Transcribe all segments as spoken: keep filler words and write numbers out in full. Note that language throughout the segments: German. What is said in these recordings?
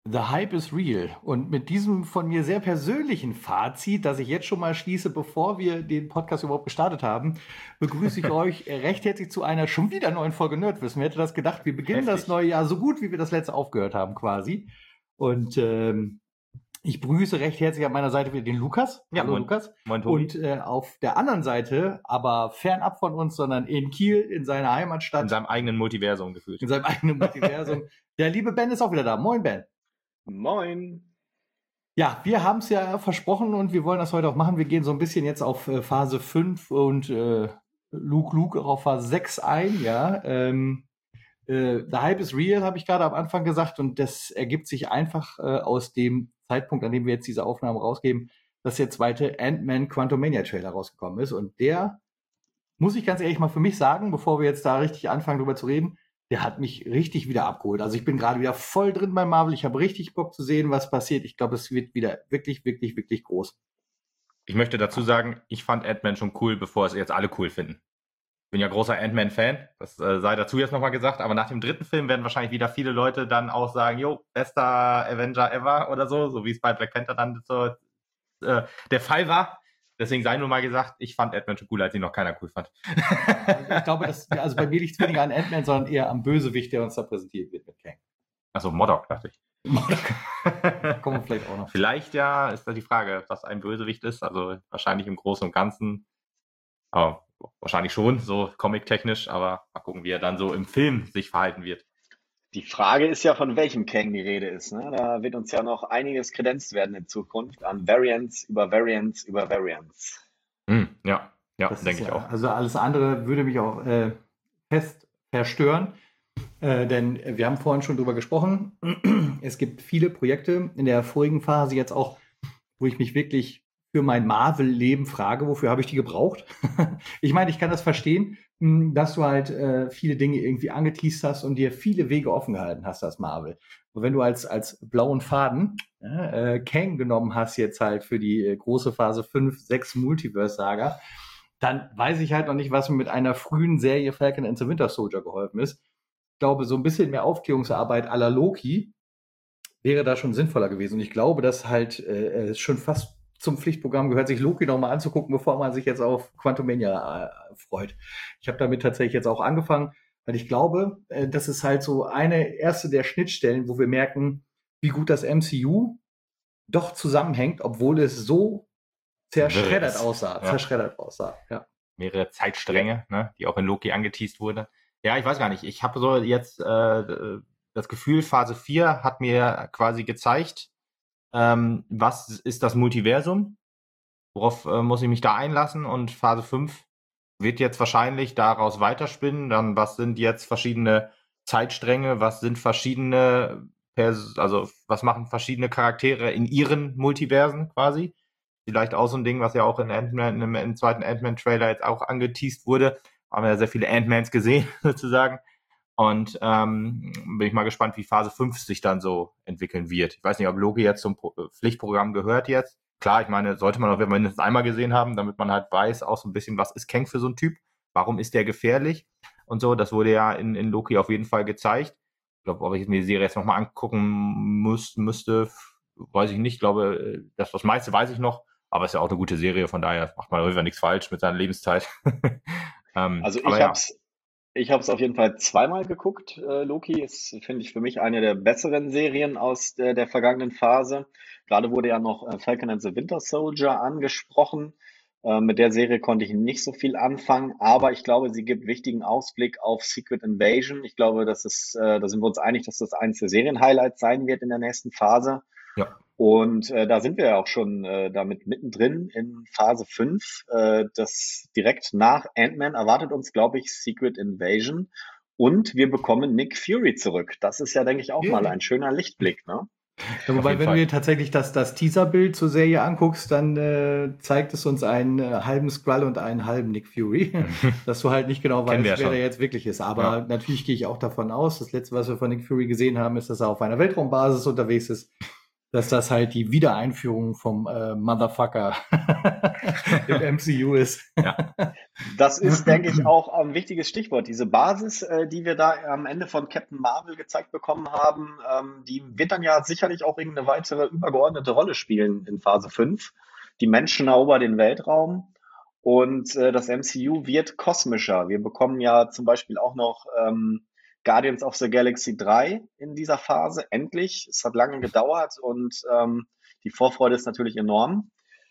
The Hype is real. Und mit diesem von mir sehr persönlichen Fazit, das ich jetzt schon mal schließe, bevor wir den Podcast überhaupt gestartet haben, begrüße ich euch recht herzlich zu einer schon wieder neuen Folge Nerdwissen. Wer hätte das gedacht? Wir beginnen Heftig. das neue Jahr so gut, wie wir das letzte aufgehört haben quasi. Und ähm, ich begrüße recht herzlich an meiner Seite wieder den Lukas. Ja, Hallo moin. Lukas. Moin, Tobi. Und äh, auf der anderen Seite, aber fernab von uns, sondern in Kiel, in seiner Heimatstadt. In seinem eigenen Multiversum gefühlt. In seinem eigenen Multiversum. Der liebe Ben ist auch wieder da. Moin, Ben. Moin. Ja, wir haben es ja versprochen und wir wollen das heute auch machen. Wir gehen so ein bisschen jetzt auf äh, Phase fünf und äh, Luke Luke auch auf Phase sechs ein. Ja, ähm, äh, The Hype is real, habe ich gerade am Anfang gesagt, und das ergibt sich einfach äh, aus dem Zeitpunkt, an dem wir jetzt diese Aufnahme rausgeben, dass der zweite Ant-Man Quantumania Trailer rausgekommen ist. Und der, muss ich ganz ehrlich mal für mich sagen, bevor wir jetzt da richtig anfangen drüber zu reden, der hat mich richtig wieder abgeholt. Also ich bin gerade wieder voll drin bei Marvel. Ich habe richtig Bock zu sehen, was passiert. Ich glaube, es wird wieder wirklich, wirklich, wirklich groß. Ich möchte dazu sagen, ich fand Ant-Man schon cool, bevor es jetzt alle cool finden. Ich bin ja großer Ant-Man-Fan, das äh, sei dazu jetzt nochmal gesagt, aber nach dem dritten Film werden wahrscheinlich wieder viele Leute dann auch sagen, jo, bester Avenger ever oder so, so wie es bei Black Panther dann so äh, der Fall war. Deswegen sei nur mal gesagt, ich fand Ant-Man schon cooler, als ihn noch keiner cool fand. Ich glaube, dass, also bei mir liegt es weniger an Ant-Man, sondern eher am Bösewicht, der uns da präsentiert wird mit Kang. Achso, Modok, dachte ich. Kommen wir vielleicht auch noch. Vielleicht ja, ist da die Frage, was ein Bösewicht ist. Also wahrscheinlich im Großen und Ganzen. Aber wahrscheinlich schon, so comic-technisch. Aber mal gucken, wie er dann so im Film sich verhalten wird. Die Frage ist ja, von welchem Kang die Rede ist. Ne? Da wird uns ja noch einiges kredenzt werden in Zukunft an Variants über Variants über Variants. Hm, ja, ja, Das denke ist ich ja, auch. Also alles andere würde mich auch äh, fest verstören. Äh, denn wir haben vorhin schon drüber gesprochen. Es gibt viele Projekte in der vorigen Phase jetzt auch, wo ich mich wirklich für mein Marvel-Leben frage, wofür habe ich die gebraucht? Ich meine, ich kann das verstehen, mh, dass du halt äh, viele Dinge irgendwie angeteased hast und dir viele Wege offen gehalten hast als Marvel. Und wenn du als, als blauen Faden ja, äh, Kang genommen hast jetzt halt für die äh, große Phase fünf, sechs Multiverse-Saga, dann weiß ich halt noch nicht, was mir mit einer frühen Serie Falcon and the Winter Soldier geholfen ist. Ich glaube, so ein bisschen mehr Aufklärungsarbeit à la Loki wäre da schon sinnvoller gewesen. Und ich glaube, dass halt äh, schon fast zum Pflichtprogramm gehört, sich Loki noch mal anzugucken, bevor man sich jetzt auf Quantumania äh, freut. Ich habe damit tatsächlich jetzt auch angefangen, weil ich glaube, äh, das ist halt so eine erste der Schnittstellen, wo wir merken, wie gut das M C U doch zusammenhängt, obwohl es so zerschreddert Wirres. aussah. Ja. Zerschreddert aussah, ja. Mehrere Zeitstränge, ne, die auch in Loki angeteased wurde. Ja, ich weiß gar nicht. Ich habe so jetzt äh, das Gefühl, Phase vier hat mir quasi gezeigt, ähm, was ist das Multiversum, worauf äh, muss ich mich da einlassen, und Phase fünf wird jetzt wahrscheinlich daraus weiterspinnen. Dann, was sind jetzt verschiedene Zeitstränge, was sind verschiedene, Pers- also was machen verschiedene Charaktere in ihren Multiversen quasi. Vielleicht auch so ein Ding, was ja auch in Ant-Man, im, im zweiten Ant-Man-Trailer jetzt auch angeteased wurde. Haben wir ja sehr viele Ant-Mans gesehen, sozusagen. Und ähm, bin ich mal gespannt, wie Phase fünf sich dann so entwickeln wird. Ich weiß nicht, ob Loki jetzt zum Pro- Pflichtprogramm gehört jetzt. Klar, ich meine, sollte man auch mindestens einmal gesehen haben, damit man halt weiß, auch so ein bisschen, was ist Kang für so ein Typ? Warum ist der gefährlich? Und so, das wurde ja in, in Loki auf jeden Fall gezeigt. Ich glaube, ob ich mir die Serie jetzt nochmal angucken muss, müsste, weiß ich nicht. Ich glaube, das, das meiste weiß ich noch. Aber es ist ja auch eine gute Serie, von daher macht man irgendwie nichts falsch mit seiner Lebenszeit. ähm, Also ich aber ja. hab's, ich hab's auf jeden Fall zweimal geguckt. Äh, Loki ist, finde ich, für mich eine der besseren Serien aus der, der vergangenen Phase. Gerade wurde ja noch äh, Falcon and the Winter Soldier angesprochen. Äh, mit der Serie konnte ich nicht so viel anfangen, aber ich glaube, sie gibt wichtigen Ausblick auf Secret Invasion. Ich glaube, das ist, äh, da sind wir uns einig, dass das eines der Serien-Highlights sein wird in der nächsten Phase. Ja. Und äh, da sind wir ja auch schon äh, damit mittendrin in Phase fünf. Äh, das direkt nach Ant-Man erwartet uns, glaube ich, Secret Invasion. Und wir bekommen Nick Fury zurück. Das ist ja, denke ich, auch Yeah. mal ein schöner Lichtblick, ne? Ja, wobei, jeden wenn Fall. du dir tatsächlich das, das Teaserbild zur Serie anguckst, dann äh, zeigt es uns einen äh, halben Skrull und einen halben Nick Fury, dass du halt nicht genau Kennen weißt, wir ja wer schon. der jetzt wirklich ist. Aber Ja. natürlich gehe ich auch davon aus, das letzte, was wir von Nick Fury gesehen haben, ist, dass er auf einer Weltraumbasis unterwegs ist. dass das halt die Wiedereinführung vom äh, Motherfucker im M C U ist. Ja. Das ist, denke ich, auch ein wichtiges Stichwort. Diese Basis, äh, die wir da am Ende von Captain Marvel gezeigt bekommen haben, ähm, die wird dann ja sicherlich auch irgendeine weitere übergeordnete Rolle spielen in Phase fünf. Die Menschen erobern den Weltraum und äh, das M C U wird kosmischer. Wir bekommen ja zum Beispiel auch noch ähm, Guardians of the Galaxy drei in dieser Phase, endlich. Es hat lange gedauert und ähm, die Vorfreude ist natürlich enorm.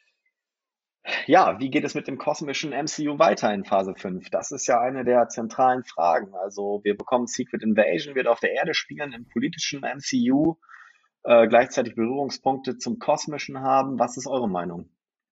Ja, wie geht es mit dem kosmischen M C U weiter in Phase fünf? Das ist ja eine der zentralen Fragen. Also wir bekommen Secret Invasion, wird auf der Erde spielen, im politischen M C U, äh, gleichzeitig Berührungspunkte zum kosmischen haben. Was ist eure Meinung?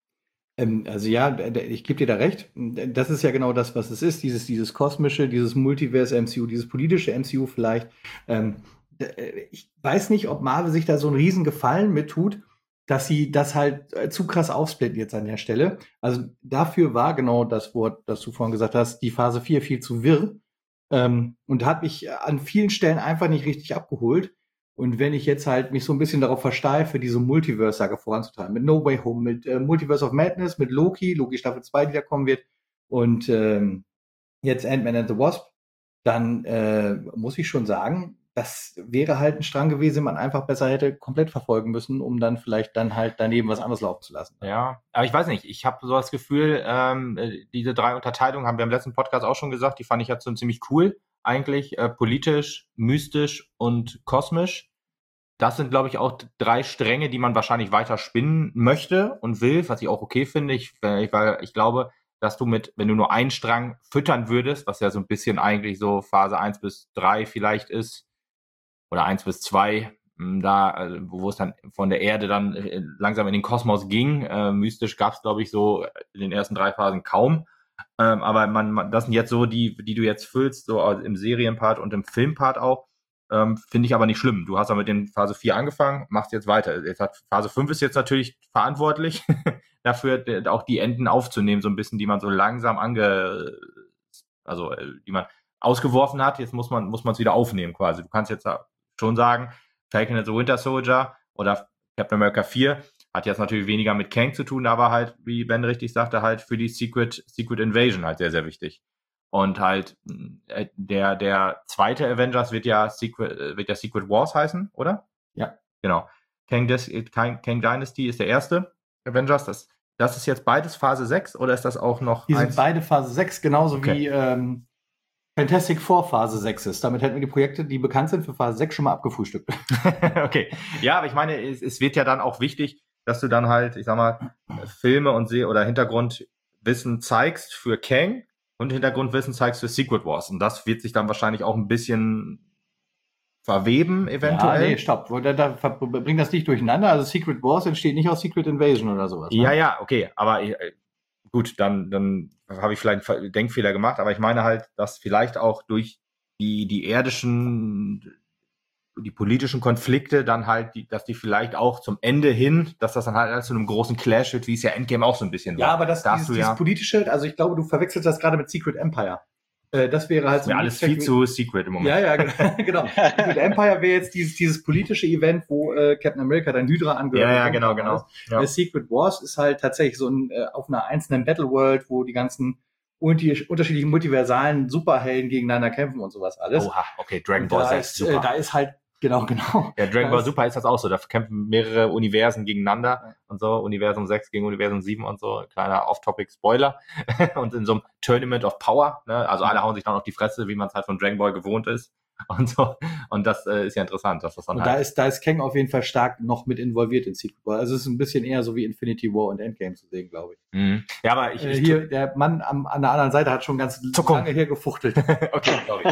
Ähm, also ja, d- d- ich gebe dir da recht. Das ist ja genau das, was es ist. Dieses, dieses kosmische, dieses Multiverse-M C U, dieses politische M C U vielleicht. Ähm, d- äh, ich weiß nicht, ob Marvel sich da so einen riesen Gefallen mit tut, dass sie das halt äh, zu krass aufsplitten jetzt an der Stelle. Also dafür war genau das Wort, das du vorhin gesagt hast, die Phase vier viel zu wirr. Ähm, und hat mich an vielen Stellen einfach nicht richtig abgeholt. Und wenn ich jetzt halt mich so ein bisschen darauf versteife, diese Multiverse-Saga voranzutreiben, mit No Way Home, mit äh, Multiverse of Madness, mit Loki, Loki Staffel zwei, die da kommen wird, und ähm, jetzt Ant-Man and the Wasp, dann äh, muss ich schon sagen, das wäre halt ein Strang gewesen, den man einfach besser hätte komplett verfolgen müssen, um dann vielleicht dann halt daneben was anderes laufen zu lassen. Ja, aber ich weiß nicht, ich habe so das Gefühl, ähm, äh, diese drei Unterteilungen haben wir im letzten Podcast auch schon gesagt, die fand ich jetzt so ziemlich cool, eigentlich äh, politisch, mystisch und kosmisch. Das sind, glaube ich, auch drei Stränge, die man wahrscheinlich weiter spinnen möchte und will, was ich auch okay finde. Ich, äh, weil ich glaube, dass du mit, wenn du nur einen Strang füttern würdest, was ja so ein bisschen eigentlich so Phase eins bis drei vielleicht ist, oder eins bis zwei, mh, da, also, wo es dann von der Erde dann äh, langsam in den Kosmos ging. Äh, mystisch gab es, glaube ich, so in den ersten drei Phasen kaum. Ähm, aber man, man, das sind jetzt so die, die du jetzt füllst, so im Serienpart und im Filmpart auch. Ähm, finde ich aber nicht schlimm. Du hast ja mit den Phase vier angefangen, machst jetzt weiter. Jetzt hat, Phase fünf ist jetzt natürlich verantwortlich dafür, d- auch die Enden aufzunehmen, so ein bisschen, die man so langsam ange, also äh, die man ausgeworfen hat. Jetzt muss man muss man es wieder aufnehmen quasi. Du kannst jetzt schon sagen, Falcon and the Winter Soldier oder Captain America vier hat jetzt natürlich weniger mit Kang zu tun, aber halt, wie Ben richtig sagte, halt für die Secret, Secret Invasion halt sehr, sehr wichtig. Und halt, äh, der, der zweite Avengers wird ja Secret, äh, wird ja Secret Wars heißen, oder? Ja. Genau. Kang, Des Kang, Kang Dynasty ist der erste Avengers. Das, das ist jetzt beides Phase sechs oder ist das auch noch Die sind eins? beide Phase sechs, genauso Okay. wie ähm, Fantastic Four Phase sechs ist. Damit hätten wir die Projekte, die bekannt sind für Phase sechs, schon mal abgefrühstückt. Okay. Ja, aber ich meine, es, es wird ja dann auch wichtig, dass du dann halt, ich sag mal, Filme und Se- oder Hintergrundwissen zeigst für Kang und Hintergrundwissen zeigst für Secret Wars. Und das wird sich dann wahrscheinlich auch ein bisschen verweben, Ja, eventuell. nee, stopp. Da, da, ver- bring das nicht durcheinander. Also Secret Wars entsteht nicht aus Secret Invasion oder sowas. Ne? Ja, ja, okay, aber äh, gut, dann, dann habe ich vielleicht einen Denkfehler gemacht, aber ich meine halt, dass vielleicht auch durch die, die erdischen, die politischen Konflikte dann halt, die, dass die vielleicht auch zum Ende hin, dass das dann halt zu einem großen Clash wird, wie es ja Endgame auch so ein bisschen war. Ja, aber das da dieses, hast du dieses ja, politische, also ich glaube, du verwechselst das gerade mit Secret Empire. Äh, das wäre halt ist mir alles viel zu secret im Moment. Ja, ja, genau. genau. Secret Empire wäre jetzt dieses, dieses politische Event, wo äh, Captain America dann Hydra angehört. Ja, ja, und genau, alles. genau. Ja. Äh, Secret Wars ist halt tatsächlich so ein äh, auf einer einzelnen Battle World, wo die ganzen unti- unterschiedlichen multiversalen Superhelden gegeneinander kämpfen und sowas alles. Oha, okay, Dragon Und Ball da Z, ist, super. äh, da ist halt, genau, genau. Ja, Dragon Da Ball ist- Super ist das auch so. Da kämpfen mehrere Universen gegeneinander und so. Universum sechs gegen Universum sieben und so. Kleiner Off-Topic-Spoiler. Und in so einem Tournament of Power, ne? Also alle hauen sich dann auf die Fresse, wie man es halt von Dragon Ball gewohnt ist. Und so. Und das äh, ist ja interessant, dass das dann Und halt. da ist, da ist Kang auf jeden Fall stark noch mit involviert in Secret Wars. Also es ist ein bisschen eher so wie Infinity War und Endgame zu sehen, glaube ich. Mhm. Ja, aber ich, Äh, ich hier, der Mann am, an der anderen Seite hat schon ganz Zuckung. lange hier gefuchtelt. okay, sorry.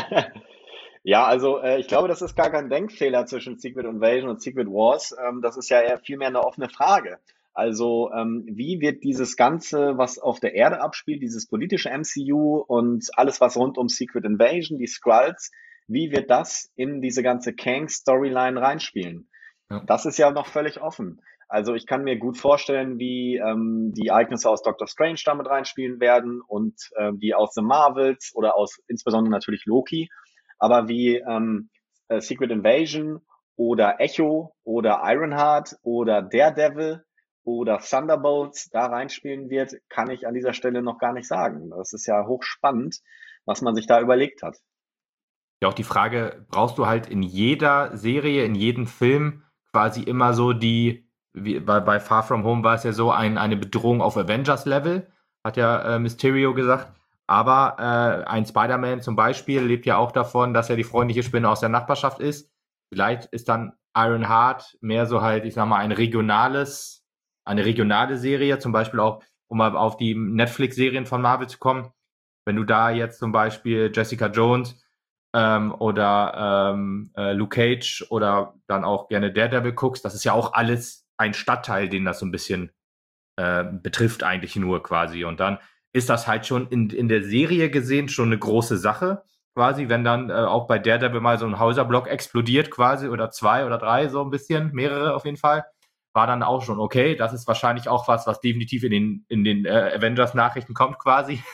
Ja, also äh, ich glaube, das ist gar kein Denkfehler zwischen Secret Invasion und Secret Wars. Ähm, das ist ja eher vielmehr eine offene Frage. Also ähm, wie wird dieses Ganze, was auf der Erde abspielt, dieses politische M C U und alles, was rund um Secret Invasion, die Skrulls, wie wird das in diese ganze Kang-Storyline reinspielen? Ja. Das ist ja noch völlig offen. Also ich kann mir gut vorstellen, wie ähm, die Ereignisse aus Doctor Strange damit reinspielen werden und äh, die aus The Marvels oder aus insbesondere natürlich Loki, aber wie ähm, äh, Secret Invasion oder Echo oder Ironheart oder Daredevil oder Thunderbolts da reinspielen wird, kann ich an dieser Stelle noch gar nicht sagen. Das ist ja hochspannend, was man sich da überlegt hat. Ja, auch die Frage, brauchst du halt in jeder Serie, in jedem Film quasi immer so die, wie bei, bei Far From Home war es ja so, ein, eine Bedrohung auf Avengers-Level, hat ja äh, Mysterio gesagt. Aber äh, ein Spider-Man zum Beispiel lebt ja auch davon, dass er die freundliche Spinne aus der Nachbarschaft ist. Vielleicht ist dann Ironheart mehr so halt, ich sag mal, ein regionales, eine regionale Serie, zum Beispiel auch, um mal auf die Netflix-Serien von Marvel zu kommen. Wenn du da jetzt zum Beispiel Jessica Jones ähm, oder ähm, äh, Luke Cage oder dann auch gerne Daredevil guckst, das ist ja auch alles ein Stadtteil, den das so ein bisschen äh, betrifft eigentlich nur quasi. Und dann ist das halt schon in, in der Serie gesehen schon eine große Sache quasi, wenn dann äh, auch bei Daredevil mal so ein Häuserblock explodiert quasi oder zwei oder drei so ein bisschen, mehrere auf jeden Fall, war dann auch schon okay. Das ist wahrscheinlich auch was, was definitiv in den, in den äh, Avengers-Nachrichten kommt quasi.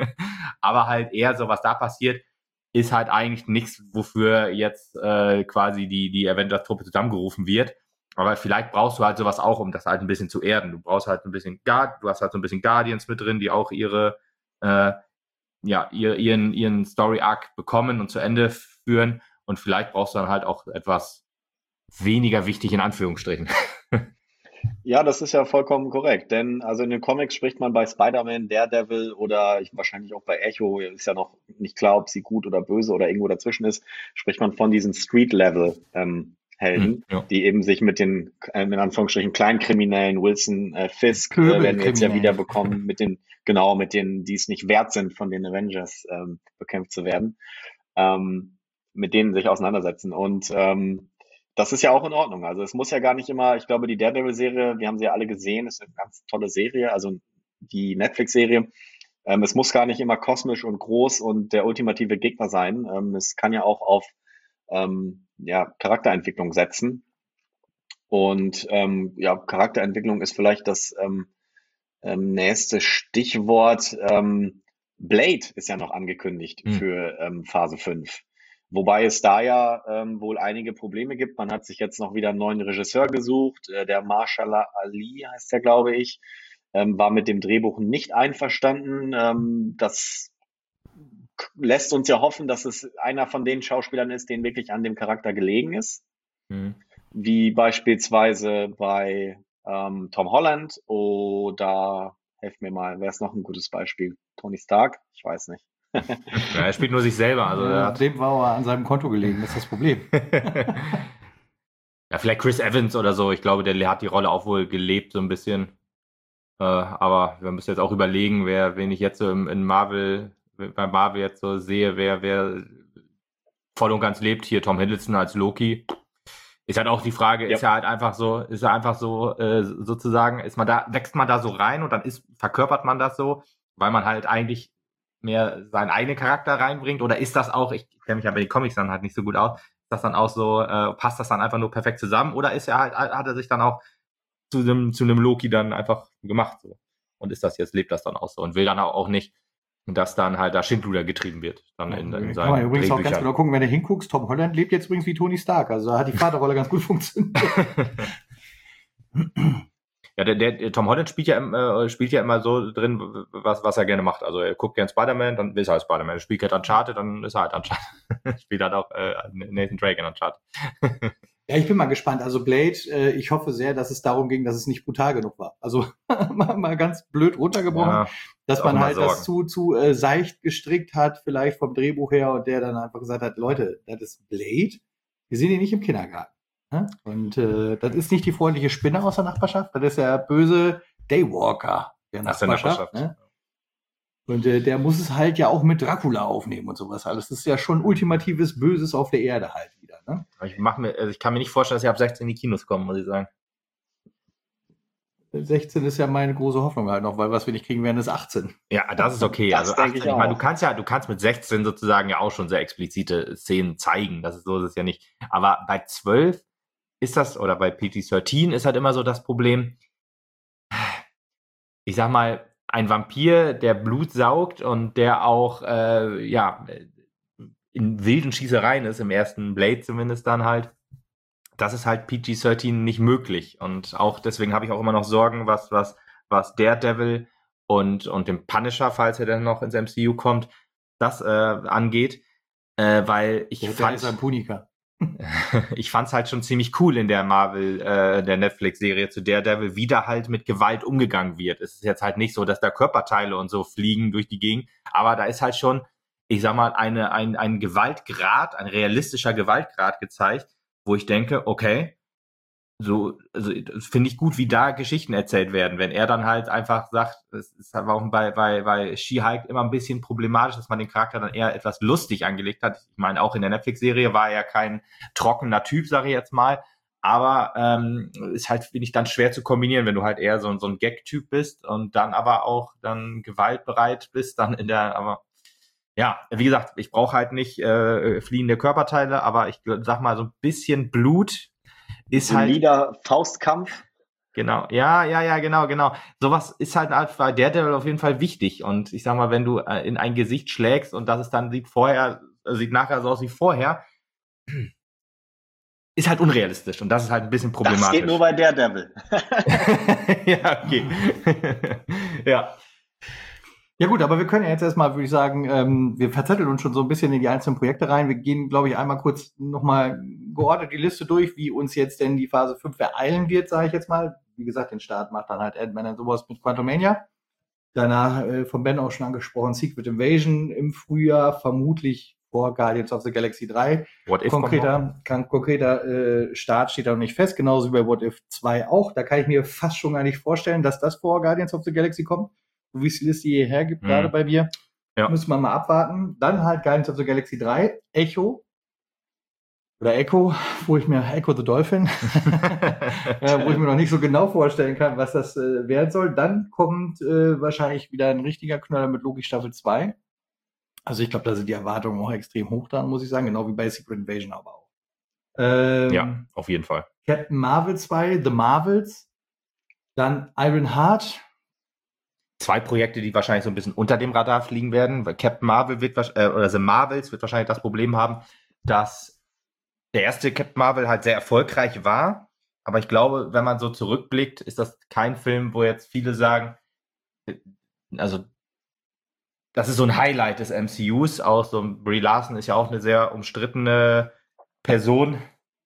Aber halt eher so, was da passiert, ist halt eigentlich nichts, wofür jetzt äh, quasi die, die Avengers-Truppe zusammengerufen wird. Aber vielleicht brauchst du halt sowas auch, um das halt ein bisschen zu erden. Du brauchst halt ein bisschen Guard, du hast halt so ein bisschen Guardians mit drin, die auch ihre, äh, ja, ihr, ihren, ihren Story-Arc bekommen und zu Ende führen. Und vielleicht brauchst du dann halt auch etwas weniger wichtig in Anführungsstrichen. Ja, das ist ja vollkommen korrekt, denn also in den Comics spricht man bei Spider-Man, Daredevil oder ich, wahrscheinlich auch bei Echo, ist ja noch nicht klar, ob sie gut oder böse oder irgendwo dazwischen ist, spricht man von diesen Street-Level-Helden, ähm, ja. die eben sich mit den, äh, in Anführungsstrichen, Kleinkriminellen, Wilson, äh, Fisk, äh, werden wir jetzt ja wieder bekommen, mit den, genau, mit denen, die es nicht wert sind, von den Avengers ähm, bekämpft zu werden, ähm, mit denen sich auseinandersetzen. Und ähm, das ist ja auch in Ordnung. Also es muss ja gar nicht immer, ich glaube, die Daredevil-Serie, wir haben sie ja alle gesehen, ist eine ganz tolle Serie, also die Netflix-Serie. Ähm, es muss gar nicht immer kosmisch und groß und der ultimative Gegner sein. Ähm, es kann ja auch auf ähm, ja, Charakterentwicklung setzen. Und ähm, ja, Charakterentwicklung ist vielleicht das ähm, ähm, nächste Stichwort. Ähm, Blade ist ja noch angekündigt Hm. für ähm, Phase fünf. Wobei es da ja ähm, wohl einige Probleme gibt. Man hat sich jetzt noch wieder einen neuen Regisseur gesucht. Äh, der Mahershala Ali heißt der, glaube ich, ähm, war mit dem Drehbuch nicht einverstanden. Ähm, das k- lässt uns ja hoffen, dass es einer von den Schauspielern ist, denen wirklich an dem Charakter gelegen ist. Hm. Wie beispielsweise bei ähm, Tom Holland oder, helf mir mal, wer ist noch ein gutes Beispiel? Tony Stark? Ich weiß nicht. Ja, er spielt nur sich selber. Also Ja, er hat dem war er an seinem Konto gelegen, das ist das Problem. ja, vielleicht Chris Evans oder so. Ich glaube, der hat die Rolle auch wohl gelebt, so ein bisschen. Äh, aber wir müssen jetzt auch überlegen, wer, wen ich jetzt so im, in Marvel, bei Marvel jetzt so sehe, wer, wer voll und ganz lebt. Hier Tom Hiddleston als Loki. Ist halt auch die Frage, Ja. ist ja halt einfach so, ist ja einfach so, äh, sozusagen, ist man da, wächst man da so rein und dann ist, verkörpert man das so, weil man halt eigentlich mehr seinen eigenen Charakter reinbringt, oder ist das auch, ich kenne mich ja bei den Comics dann halt nicht so gut aus, ist das dann auch so, äh, passt das dann einfach nur perfekt zusammen, oder ist er halt, hat er sich dann auch zu einem, zu einem Loki dann einfach gemacht, so. Und ist das jetzt, lebt das dann auch so und will dann auch nicht, dass dann halt da Schindluder getrieben wird, dann in, in Kann seinen man übrigens auch ganz Drehbüchern. genau gucken, wenn du hinguckst, Tom Holland lebt jetzt übrigens wie Tony Stark, also da hat die Vaterrolle ganz gut funktioniert. Ja, der, der Tom Holland spielt ja, äh, spielt ja immer so drin, was, was er gerne macht. Also er guckt gern Spider-Man, dann ist er halt Spider-Man. Er spielt halt Uncharted, dann ist er halt Uncharted. Spielt halt auch äh, Nathan Drake in Uncharted. Ja, ich bin mal gespannt. Also Blade, äh, ich hoffe sehr, dass es darum ging, dass es nicht brutal genug war. Also mal, mal ganz blöd runtergebrochen, Ja, dass ist auch man immer halt Sorgen. das zu, zu äh, seicht gestrickt hat, vielleicht vom Drehbuch her, und der dann einfach gesagt hat, Leute, das ist Blade, wir sind hier nicht im Kindergarten. Ne? Und äh, das ist nicht die freundliche Spinne aus der Nachbarschaft, das ist der böse Daywalker der Aus der Nachbarschaft. Nachbarschaft. Ne? Und äh, der muss es halt ja auch mit Dracula aufnehmen und sowas alles. Das ist ja schon ultimatives Böses auf der Erde halt wieder. Ne? Ich, mach mir, also ich kann mir nicht vorstellen, dass sie ab sechzehn in die Kinos kommen, muss ich sagen. sechzehn ist ja meine große Hoffnung halt noch, weil was wir nicht kriegen werden, ist achtzehn. Ja, das ist okay. Das also denke achtzehn, ich ich meine, auch. du kannst ja, du kannst mit sechzehn sozusagen ja auch schon sehr explizite Szenen zeigen. Das ist so, ist es ja nicht. Aber bei zwölf ist das, oder bei P G dreizehn ist halt immer so das Problem. Ich sag mal, ein Vampir, der Blut saugt und der auch, äh, ja, in wilden Schießereien ist, im ersten Blade zumindest dann halt, das ist halt P G dreizehn nicht möglich. Und auch deswegen habe ich auch immer noch Sorgen, was, was, was Daredevil und, und dem Punisher, falls er dann noch ins M C U kommt, das äh, angeht. Äh, weil ich Der fand, ist ein Punika. ich fand's halt schon ziemlich cool in der Marvel, äh, der Netflix-Serie zu Daredevil, wie da halt mit Gewalt umgegangen wird. Es ist jetzt halt nicht so, dass da Körperteile und so fliegen durch die Gegend, aber da ist halt schon, ich sag mal, eine, ein, ein Gewaltgrad, ein realistischer Gewaltgrad gezeigt, wo ich denke, okay, so, also finde ich gut, wie da Geschichten erzählt werden. Wenn er dann halt einfach sagt, es ist halt auch bei, bei, bei She-Hulk immer ein bisschen problematisch, dass man den Charakter dann eher etwas lustig angelegt hat. Ich meine, auch in der Netflix-Serie war er ja kein trockener Typ, sage ich jetzt mal. Aber ähm, ist halt, finde ich, dann schwer zu kombinieren, wenn du halt eher so, so ein Gag-Typ bist und dann aber auch dann gewaltbereit bist, dann in der, aber ja, wie gesagt, ich brauche halt nicht äh, fliehende Körperteile, aber ich sag mal, so ein bisschen Blut ist halt. Solider Faustkampf. Genau, ja, ja, ja, genau, genau. Sowas ist halt bei Daredevil auf jeden Fall wichtig. Und ich sag mal, wenn du äh, in ein Gesicht schlägst und das ist dann sieht vorher, äh, sieht nachher so aus wie vorher, ist halt unrealistisch und das ist halt ein bisschen problematisch. Das geht nur bei Daredevil. Ja, okay. Ja. Ja gut, aber wir können ja jetzt erstmal, würde ich sagen, ähm, wir verzetteln uns schon so ein bisschen in die einzelnen Projekte rein. Wir gehen, glaube ich, einmal kurz nochmal geordnet die Liste durch, wie uns jetzt denn die Phase fünf ereilen wird, sage ich jetzt mal. Wie gesagt, den Start macht dann halt Ant-Man und sowas mit Quantumania. Danach, äh, von Ben auch schon angesprochen, Secret Invasion im Frühjahr, vermutlich vor Guardians of the Galaxy drei. What If Konkreter, kann, konkreter äh, Start steht da noch nicht fest, genauso wie bei What If zwei auch. Da kann ich mir fast schon gar nicht vorstellen, dass das vor Guardians of the Galaxy kommt. So wie es die Liste hierher gibt, mhm. gerade bei mir. Ja. Müssen wir mal abwarten. Dann halt Guardians of the Galaxy drei, Echo. Oder Echo, wo ich mir, Echo the Dolphin, ja, wo ich mir noch nicht so genau vorstellen kann, was das äh, werden soll. Dann kommt äh, wahrscheinlich wieder ein richtiger Knaller mit Loki Staffel zwei. Also ich glaube, da sind die Erwartungen auch extrem hoch dran, muss ich sagen. Genau wie bei Secret Invasion aber auch. Ähm, ja, auf jeden Fall. Captain Marvel zwei, The Marvels. Dann Iron Heart. Zwei Projekte, die wahrscheinlich so ein bisschen unter dem Radar fliegen werden. Weil Captain Marvel wird, äh, oder The Marvels wird wahrscheinlich das Problem haben, dass der erste Captain Marvel halt sehr erfolgreich war. Aber ich glaube, wenn man so zurückblickt, ist das kein Film, wo jetzt viele sagen, also das ist so ein Highlight des M C Us. Auch so Brie Larson ist ja auch eine sehr umstrittene Person,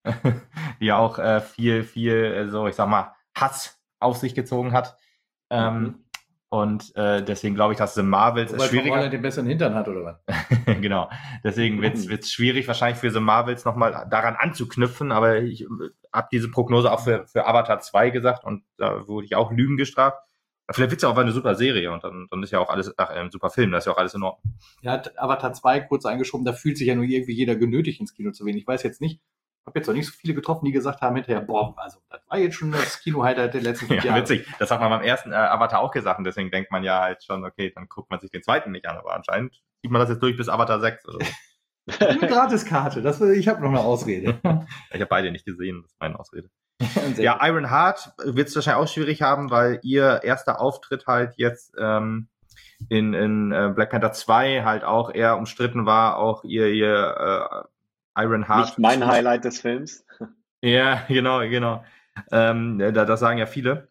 die auch äh, viel, viel, so ich sag mal, Hass auf sich gezogen hat. Mhm. Ähm, Und äh, deswegen glaube ich, dass The Marvels ist schwieriger. Weil er den besseren Hintern hat, oder was? Genau. Deswegen wird es schwierig, wahrscheinlich für The Marvels nochmal daran anzuknüpfen. Aber ich habe diese Prognose auch für, für Avatar zwei gesagt und da wurde ich auch Lügen gestraft. Vielleicht wird es ja auch eine super Serie und dann, dann ist ja auch alles, ach, ein super Film, da ist ja auch alles in Ordnung. Ja, Avatar zwei kurz eingeschoben, da fühlt sich ja nur irgendwie jeder genötigt, ins Kino zu gehen. Ich weiß jetzt nicht, ich habe jetzt noch nicht so viele getroffen, die gesagt haben hinterher, boah, also das war jetzt schon das Kino-Highlight der letzten fünf ja, Jahre. Witzig, das hat man beim ersten äh, Avatar auch gesagt und deswegen denkt man ja halt schon, okay, dann guckt man sich den zweiten nicht an, aber anscheinend zieht man das jetzt durch bis Avatar sechs oder so. Eine Gratiskarte, das, ich habe noch eine Ausrede. Ich habe beide nicht gesehen, das ist meine Ausrede. Ja, Iron Heart wird es wahrscheinlich auch schwierig haben, weil ihr erster Auftritt halt jetzt ähm, in, in äh, Black Panther zwei halt auch eher umstritten war, auch ihr, ihr äh, Iron Heart. Nicht mein Highlight des Films. Ja, genau, genau. Ähm, da, das sagen ja viele.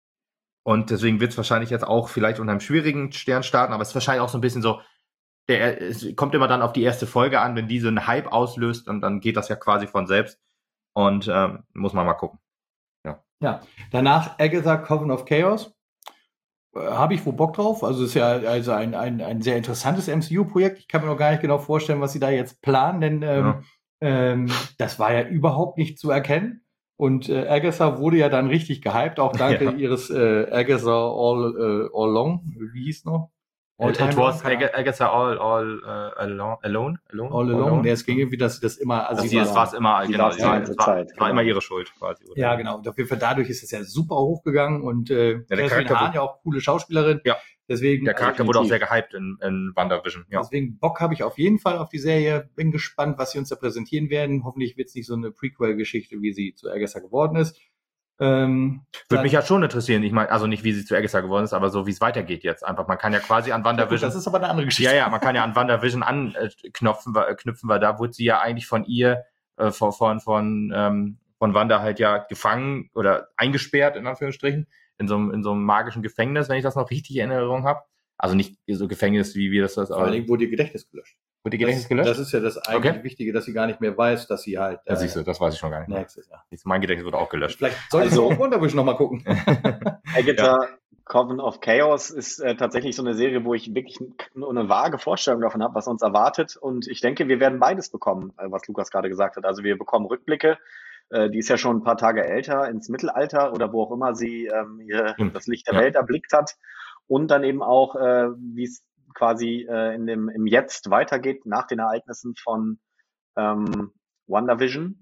Und deswegen wird es wahrscheinlich jetzt auch vielleicht unter einem schwierigen Stern starten, aber es ist wahrscheinlich auch so ein bisschen so, der, es kommt immer dann auf die erste Folge an, wenn die so einen Hype auslöst und dann geht das ja quasi von selbst. Und ähm, muss man mal gucken. Ja, ja. Danach Agatha Coven of Chaos. Äh, Habe ich wohl Bock drauf. Also ist ja also ein, ein, ein sehr interessantes M C U-Projekt. Ich kann mir noch gar nicht genau vorstellen, was sie da jetzt planen, denn ähm, ja. ähm, das war ja überhaupt nicht zu erkennen. Und äh, Agatha wurde ja dann richtig gehypt, auch dank ja. ihres äh, Agatha All, äh, All Long, wie hieß noch? All It was Ag- Agatha All, all uh, alone, alone, alone, all alone. alone. Ja, es ging irgendwie, dass sie das immer, also sie war es immer, genau, war, war, Zeit, war, Zeit, war genau. immer ihre Schuld quasi. Oder? Ja, genau. Und auf jeden Fall dadurch ist es ja super hochgegangen und äh, ja, der Catherine Hahn ja auch coole Schauspielerin. Ja. Deswegen, der Charakter also wurde auch sehr gehypt in, in WandaVision. Ja. Deswegen Bock habe ich auf jeden Fall auf die Serie. Bin gespannt, was sie uns da präsentieren werden. Hoffentlich wird es nicht so eine Prequel-Geschichte, wie sie zu Agatha geworden ist. Ähm, Würde mich ja schon interessieren. Ich meine, also nicht, wie sie zu Agatha geworden ist, aber so, wie es weitergeht jetzt. Einfach, man kann ja quasi an WandaVision. Das ist aber eine andere Geschichte. Ja, ja, man kann ja an WandaVision anknüpfen, äh, knüpfen, weil da wurde sie ja eigentlich von ihr, äh, von, von, von, ähm, von Wanda halt ja gefangen oder eingesperrt, in Anführungsstrichen, in so einem, in so einem magischen Gefängnis, wenn ich das noch richtig in Erinnerung habe. Also nicht so Gefängnis, wie wir das das. Vor allen Dingen wurde ihr Gedächtnis gelöscht. Wurde ihr Gedächtnis das, gelöscht? Das ist ja das eigentlich okay. Wichtige, dass sie gar nicht mehr weiß, dass sie halt. Äh, ja, siehst du, das weiß ich schon gar nicht mehr. Nächstes Jahr. Mein Gedächtnis wurde auch gelöscht. Vielleicht solltest du auch WandaVision nochmal gucken. Agatha ja. Coven of Chaos ist äh, tatsächlich so eine Serie, wo ich wirklich nur eine vage Vorstellung davon habe, was uns erwartet. Und ich denke, wir werden beides bekommen, äh, was Lukas gerade gesagt hat. Also wir bekommen Rückblicke. Äh, die ist ja schon ein paar Tage älter, ins Mittelalter oder wo auch immer sie ähm, ihr, hm. das Licht der ja. Welt erblickt hat. Und dann eben auch, äh, wie es quasi äh, in dem, im Jetzt weitergeht, nach den Ereignissen von ähm, WandaVision.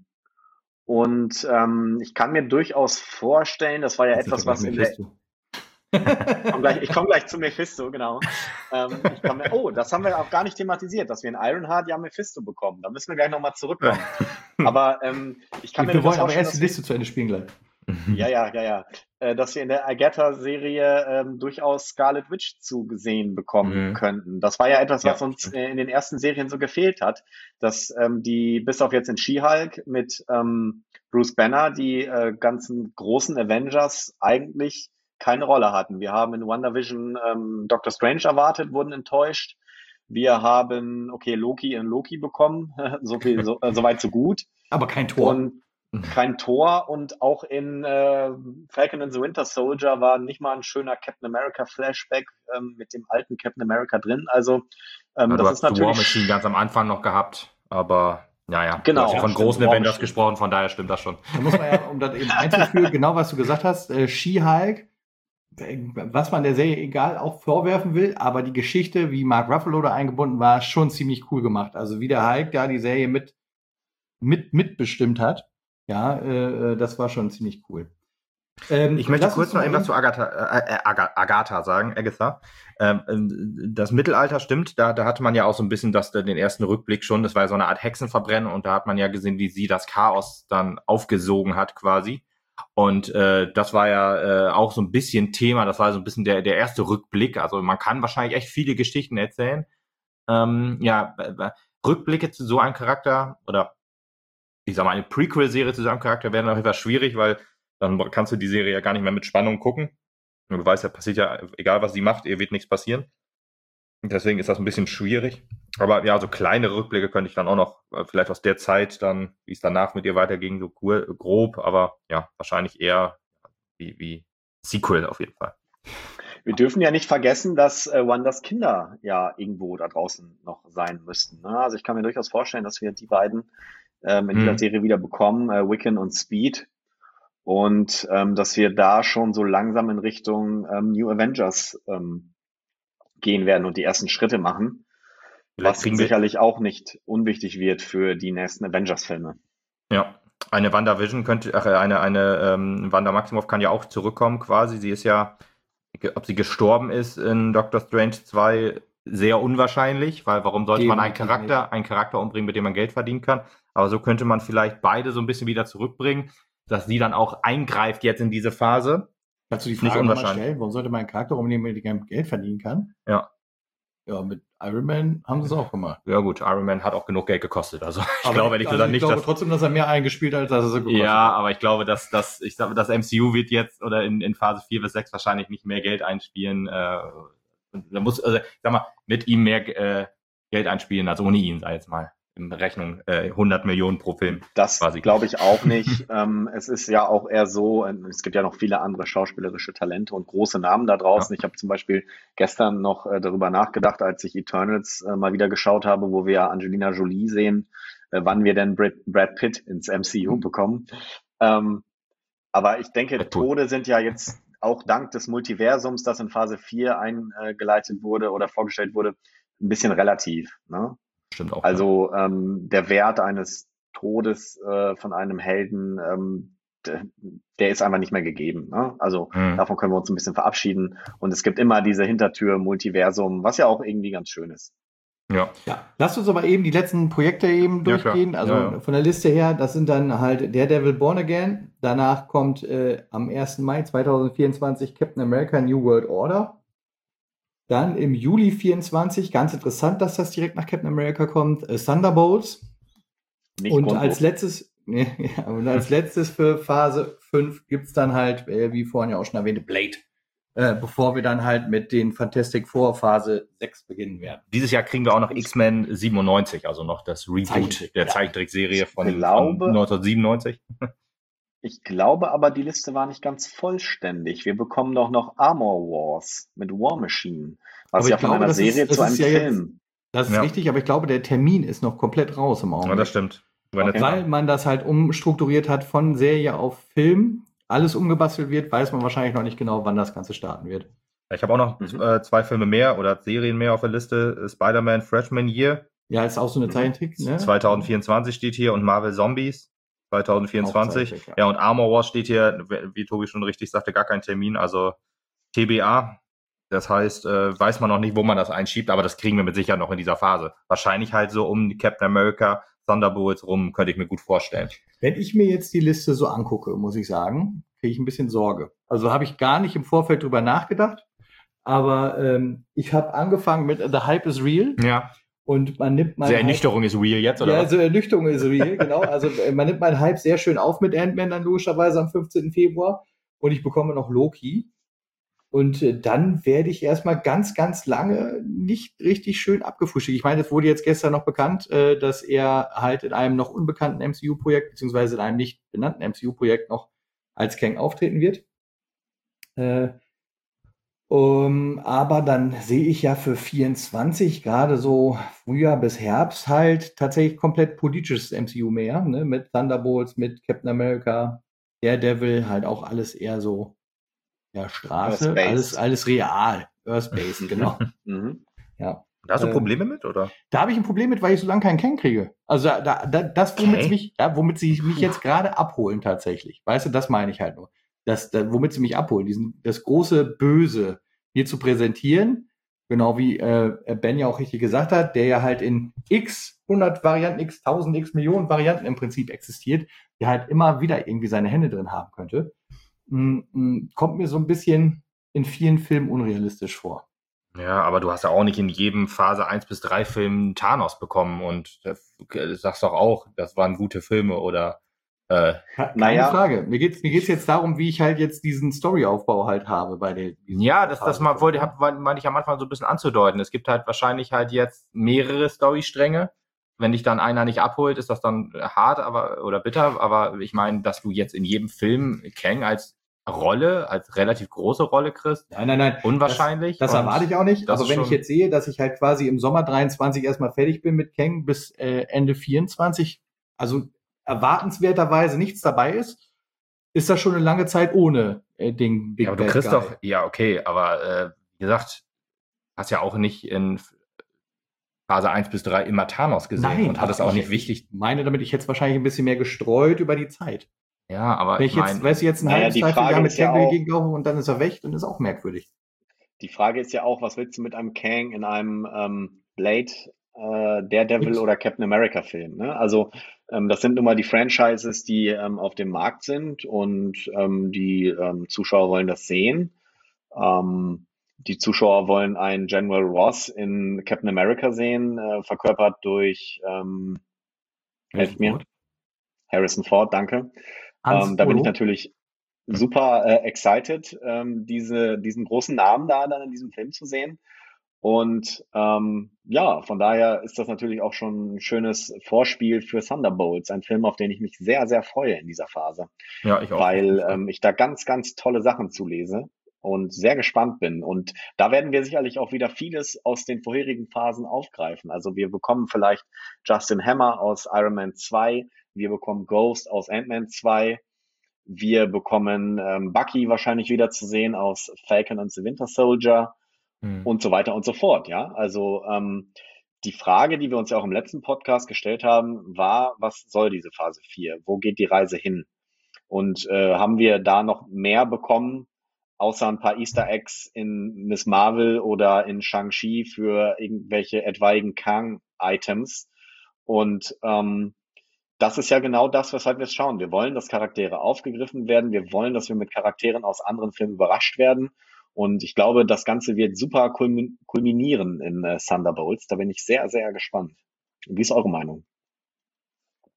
Und ähm, ich kann mir durchaus vorstellen, das war ja das etwas, was in der... ich komme gleich, komm gleich zu Mephisto, genau. ähm, ich kann mir, oh, das haben wir auch gar nicht thematisiert, dass wir in Ironheart ja Mephisto bekommen. Da müssen wir gleich nochmal zurückkommen. aber ähm, ich kann wir mir wir wollen aber erst die Liste zu Ende spielen gleich. Ja, ja, ja, ja. Äh, dass wir in der Agatha-Serie ähm, durchaus Scarlet Witch zu gesehen bekommen mhm. könnten. Das war ja etwas, was ja, uns äh, in den ersten Serien so gefehlt hat, dass ähm, die, bis auf jetzt in She-Hulk mit ähm, Bruce Banner, die äh, ganzen großen Avengers eigentlich keine Rolle hatten. Wir haben in WandaVision ähm, Doctor Strange erwartet, wurden enttäuscht. Wir haben, okay, Loki in Loki bekommen, so viel, so, äh, so weit, so gut. Aber kein Tor. Und kein Tor und auch in äh, Falcon and the Winter Soldier war nicht mal ein schöner Captain America Flashback ähm, mit dem alten Captain America drin. Also ähm, ja, das du ist hast natürlich War Machine ganz am Anfang noch gehabt, aber naja, genau, du hast ja von stimmt, großen War Avengers Machine. gesprochen, von daher stimmt das schon. Da muss man ja, um das eben einzuführen, genau was du gesagt hast, äh, She-Hulk, was man der Serie egal auch vorwerfen will, aber die Geschichte, wie Mark Ruffalo da eingebunden war, ist schon ziemlich cool gemacht. Also wie der Hulk da die Serie mit, mit mitbestimmt hat. Ja, äh, das war schon ziemlich cool. Ähm, ich möchte kurz noch etwas zu Agatha, äh, äh, Agatha sagen, Agatha. Ähm, das Mittelalter stimmt, da, da hatte man ja auch so ein bisschen das, den ersten Rückblick schon, das war ja so eine Art Hexenverbrennen und da hat man ja gesehen, wie sie das Chaos dann aufgesogen hat quasi. Und äh, das war ja äh, auch so ein bisschen Thema, das war so ein bisschen der, der erste Rückblick. Also man kann wahrscheinlich echt viele Geschichten erzählen. Ähm, ja, äh, Rückblicke zu so einem Charakter oder ich sag mal, eine Prequel-Serie zu seinem Charakter wäre noch etwas schwierig, weil dann kannst du die Serie ja gar nicht mehr mit Spannung gucken. Und du weißt ja, passiert ja, egal was sie macht, ihr wird nichts passieren. Und deswegen ist das ein bisschen schwierig. Aber ja, so kleine Rückblicke könnte ich dann auch noch, vielleicht aus der Zeit dann, wie es danach mit ihr weiterging, so grob, aber ja, wahrscheinlich eher wie, wie Sequel auf jeden Fall. Wir dürfen ja nicht vergessen, dass äh, Wandas Kinder ja irgendwo da draußen noch sein müssten. Ne? Also ich kann mir durchaus vorstellen, dass wir die beiden ähm, in hm. dieser Serie wieder bekommen, äh, Wiccan und Speed. Und ähm, dass wir da schon so langsam in Richtung ähm, New Avengers ähm, gehen werden und die ersten Schritte machen. Was sicherlich auch nicht unwichtig wird für die nächsten Avengers-Filme. Ja, eine WandaVision könnte, ach, eine, eine ähm, Wanda Maximoff kann ja auch zurückkommen quasi. Sie ist ja, ob sie gestorben ist in Doctor Strange zwei, sehr unwahrscheinlich, weil warum sollte man einen Charakter, einen Charakter umbringen, mit dem man Geld verdienen kann? Aber so könnte man vielleicht beide so ein bisschen wieder zurückbringen, dass sie dann auch eingreift jetzt in diese Phase. Kannst du die Frage nochmal stellen, warum sollte man einen Charakter umnehmen, mit dem man Geld verdienen kann? Ja. Ja, mit Iron Man haben sie es auch gemacht. Ja gut, Iron Man hat auch genug Geld gekostet. Also ich aber glaube ehrlich also gesagt ich nicht, glaube dass trotzdem, dass er mehr eingespielt hat, als er so gekostet ja, hat. Aber ich glaube, dass, dass ich sag, das M C U wird jetzt oder in, in Phase vier bis sechs wahrscheinlich nicht mehr Geld einspielen. Äh, da muss, also ich sag mal, mit ihm mehr äh, Geld einspielen als ohne ihn, sei jetzt mal. In Rechnung äh, hundert Millionen pro Film. Das glaube ich auch nicht. ähm, es ist ja auch eher so, es gibt ja noch viele andere schauspielerische Talente und große Namen da draußen. Ja. Ich habe zum Beispiel gestern noch äh, darüber nachgedacht, als ich Eternals äh, mal wieder geschaut habe, wo wir ja Angelina Jolie sehen, äh, wann wir denn Brad, Brad Pitt ins M C U bekommen. Ähm, aber ich denke, cool. Tode sind ja jetzt auch dank des Multiversums, das in Phase vier eingeleitet wurde oder vorgestellt wurde, ein bisschen relativ, ne? Stimmt auch. Also ähm, der Wert eines Todes äh, von einem Helden, ähm, der, der ist einfach nicht mehr gegeben. Ne? Also mhm. davon können wir uns ein bisschen verabschieden. Und es gibt immer diese Hintertür Multiversum, was ja auch irgendwie ganz schön ist. Ja. ja. Lasst uns aber eben die letzten Projekte eben durchgehen. Ja, also ja, ja. von der Liste her, das sind dann halt Daredevil Born Again. Danach kommt äh, am ersten Mai zweitausendvierundzwanzig Captain America New World Order. Dann im Juli vierundzwanzig, ganz interessant, dass das direkt nach Captain America kommt, äh, Thunderbolts. Nicht und grundlos. Als letztes, Ja, und als letztes für Phase fünf gibt's dann halt, äh, wie vorhin ja auch schon erwähnte, Blade. Äh, bevor wir dann halt mit den Fantastic Four Phase sechs beginnen werden. Dieses Jahr kriegen wir auch noch X-Men siebenundneunzig, also noch das Reboot Zeichentrick, der ja. Zeichentrickserie Ich von, glaube- von neunzehnhundertsiebenundneunzig. Ich glaube aber, die Liste war nicht ganz vollständig. Wir bekommen doch noch Armor Wars mit War Machine, was Aber ja ich von glaube, einer das ist- Serie das zu ist einem ja jetzt- Film. Das ist Ja. richtig, aber ich glaube, der Termin ist noch komplett raus im Ja, Augenblick. das stimmt. Okay. Weil man das halt umstrukturiert hat von Serie auf Film, alles umgebastelt wird, weiß man wahrscheinlich noch nicht genau, wann das Ganze starten wird. Ich habe auch noch Mhm. äh, zwei Filme mehr oder Serien mehr auf der Liste. Spider-Man Freshman Year Ja, ist auch so eine Mhm. Zeichentrick, ne? zwanzig vierundzwanzig steht hier und Marvel Zombies zwanzig vierundzwanzig. Auch Zeichentrick, Ja, und Armor Wars steht hier, wie Tobi schon richtig sagte, gar kein Termin, also T B A. Das heißt, äh, weiß man noch nicht, wo man das einschiebt, aber das kriegen wir mit Sicherheit noch in dieser Phase. Wahrscheinlich halt so um Captain America, Thunderbolts rum, könnte ich mir gut vorstellen. Wenn ich mir jetzt die Liste so angucke, muss ich sagen, kriege ich ein bisschen Sorge. Also habe ich gar nicht im Vorfeld drüber nachgedacht, aber ähm, ich habe angefangen mit The Hype is Real Ja. und man nimmt mein Diese Hype- Ernüchterung ist real jetzt, oder Ja, was? also Ernüchterung ist real, genau. Also äh, man nimmt meinen Hype sehr schön auf mit Ant-Man dann logischerweise am fünfzehnten Februar und ich bekomme noch Loki. Und äh, dann werde ich erstmal ganz, ganz lange nicht richtig schön abgefrühstückt. Ich meine, es wurde jetzt gestern noch bekannt, äh, dass er halt in einem noch unbekannten M C U-Projekt, beziehungsweise in einem nicht benannten M C U-Projekt noch als Kang auftreten wird. Äh, um, aber dann sehe ich ja für vierundzwanzig, gerade so Frühjahr bis Herbst, halt tatsächlich komplett politisches M C U mehr, ne? Mit Thunderbolts, mit Captain America, Daredevil, halt auch alles eher so, ja, Straße, Earth-based. alles, alles real, Earth-based, genau. Mhm. Ja. Da hast du ähm, Probleme mit, oder? Da habe ich ein Problem mit, weil ich so lange keinen Kang kriege. Also da, da, da, das, womit Okay. sie mich, ja, womit sie mich jetzt gerade abholen tatsächlich. Weißt du, das meine ich halt nur. Das, da, womit sie mich abholen, diesen, das große Böse mir zu präsentieren, genau wie äh, Ben ja auch richtig gesagt hat, der ja halt in x hundert Varianten, x tausend, x Millionen Varianten im Prinzip existiert, der halt immer wieder irgendwie seine Hände drin haben könnte, m, m, kommt mir so ein bisschen in vielen Filmen unrealistisch vor. Ja, aber du hast ja auch nicht in jedem Phase eins bis drei Film Thanos bekommen und das, das sagst doch auch, das waren gute Filme oder äh, Keine Naja. Frage. Mir geht's, mir geht's jetzt darum, wie ich halt jetzt diesen Storyaufbau halt habe bei den. diesen ja, das, das Phasen. mal wollte, hab, meine ich am Anfang so ein bisschen anzudeuten. Es gibt halt wahrscheinlich halt jetzt mehrere Storystränge. Wenn dich dann einer nicht abholt, ist das dann hart, aber oder bitter. Aber ich meine, dass du jetzt in jedem Film Kang als Rolle, als relativ große Rolle kriegst, Nein, nein, nein. unwahrscheinlich. Das, das Und erwarte ich auch nicht. das Aber ist wenn ich schon- jetzt sehe, dass ich halt quasi im Sommer dreiundzwanzig erstmal fertig bin mit Kang bis äh, Ende vierundzwanzig, also erwartenswerterweise nichts dabei ist, ist das schon eine lange Zeit ohne äh, den Big Ja, aber du Bad kriegst Guy. doch, ja, okay, aber äh, wie gesagt, hast ja auch nicht in Phase eins bis drei immer Thanos gesehen und hattest aber auch ich- nicht wichtig. Ich meine damit, ich hätte es wahrscheinlich ein bisschen mehr gestreut über die Zeit. Ja, aber Wenn ich ich jetzt, meine, weißt du, jetzt ein Naja, halbes, die dreiviertel Frage Jahr mit ist ja Kang durch auch- die Gegend laufe und dann ist er weg, dann ist auch merkwürdig. Die Frage ist ja auch, was willst du mit einem Kang in einem ähm, Blade, äh, Daredevil Nix. oder Captain America Film? Ne? Also ähm, das sind nun mal die Franchises, die ähm, auf dem Markt sind und ähm, die ähm, Zuschauer wollen das sehen. Ähm, die Zuschauer wollen einen General Ross in Captain America sehen, äh, verkörpert durch ähm, helft mir. Ford. Harrison Ford, danke. Hans Ähm, da bin ich Solo. natürlich super äh, excited, ähm, diese, diesen großen Namen da dann in diesem Film zu sehen. Und ähm, ja, von daher ist das natürlich auch schon ein schönes Vorspiel für Thunderbolts, ein Film, auf den ich mich sehr, sehr freue in dieser Phase, ja, ich auch. weil ähm, ich da ganz, ganz tolle Sachen zulese und sehr gespannt bin. Und da werden wir sicherlich auch wieder vieles aus den vorherigen Phasen aufgreifen. Also wir bekommen vielleicht Justin Hammer aus Iron Man zwei, wir bekommen Ghost aus Ant-Man zwei, wir bekommen ähm, Bucky wahrscheinlich wieder zu sehen aus Falcon and the Winter Soldier Hm. und so weiter und so fort. Ja, also ähm, die Frage, die wir uns ja auch im letzten Podcast gestellt haben, war, was soll diese Phase vier? Wo geht die Reise hin? Und äh, haben wir da noch mehr bekommen, außer ein paar Easter Eggs in Miss Marvel oder in Shang-Chi für irgendwelche etwaigen Kang-Items? Und ähm, das ist ja genau das, weshalb wir es schauen. Wir wollen, dass Charaktere aufgegriffen werden. Wir wollen, dass wir mit Charakteren aus anderen Filmen überrascht werden. Und ich glaube, das Ganze wird super kulmin- kulminieren in äh, Thunderbolts. Da bin ich sehr, sehr gespannt. Wie ist eure Meinung?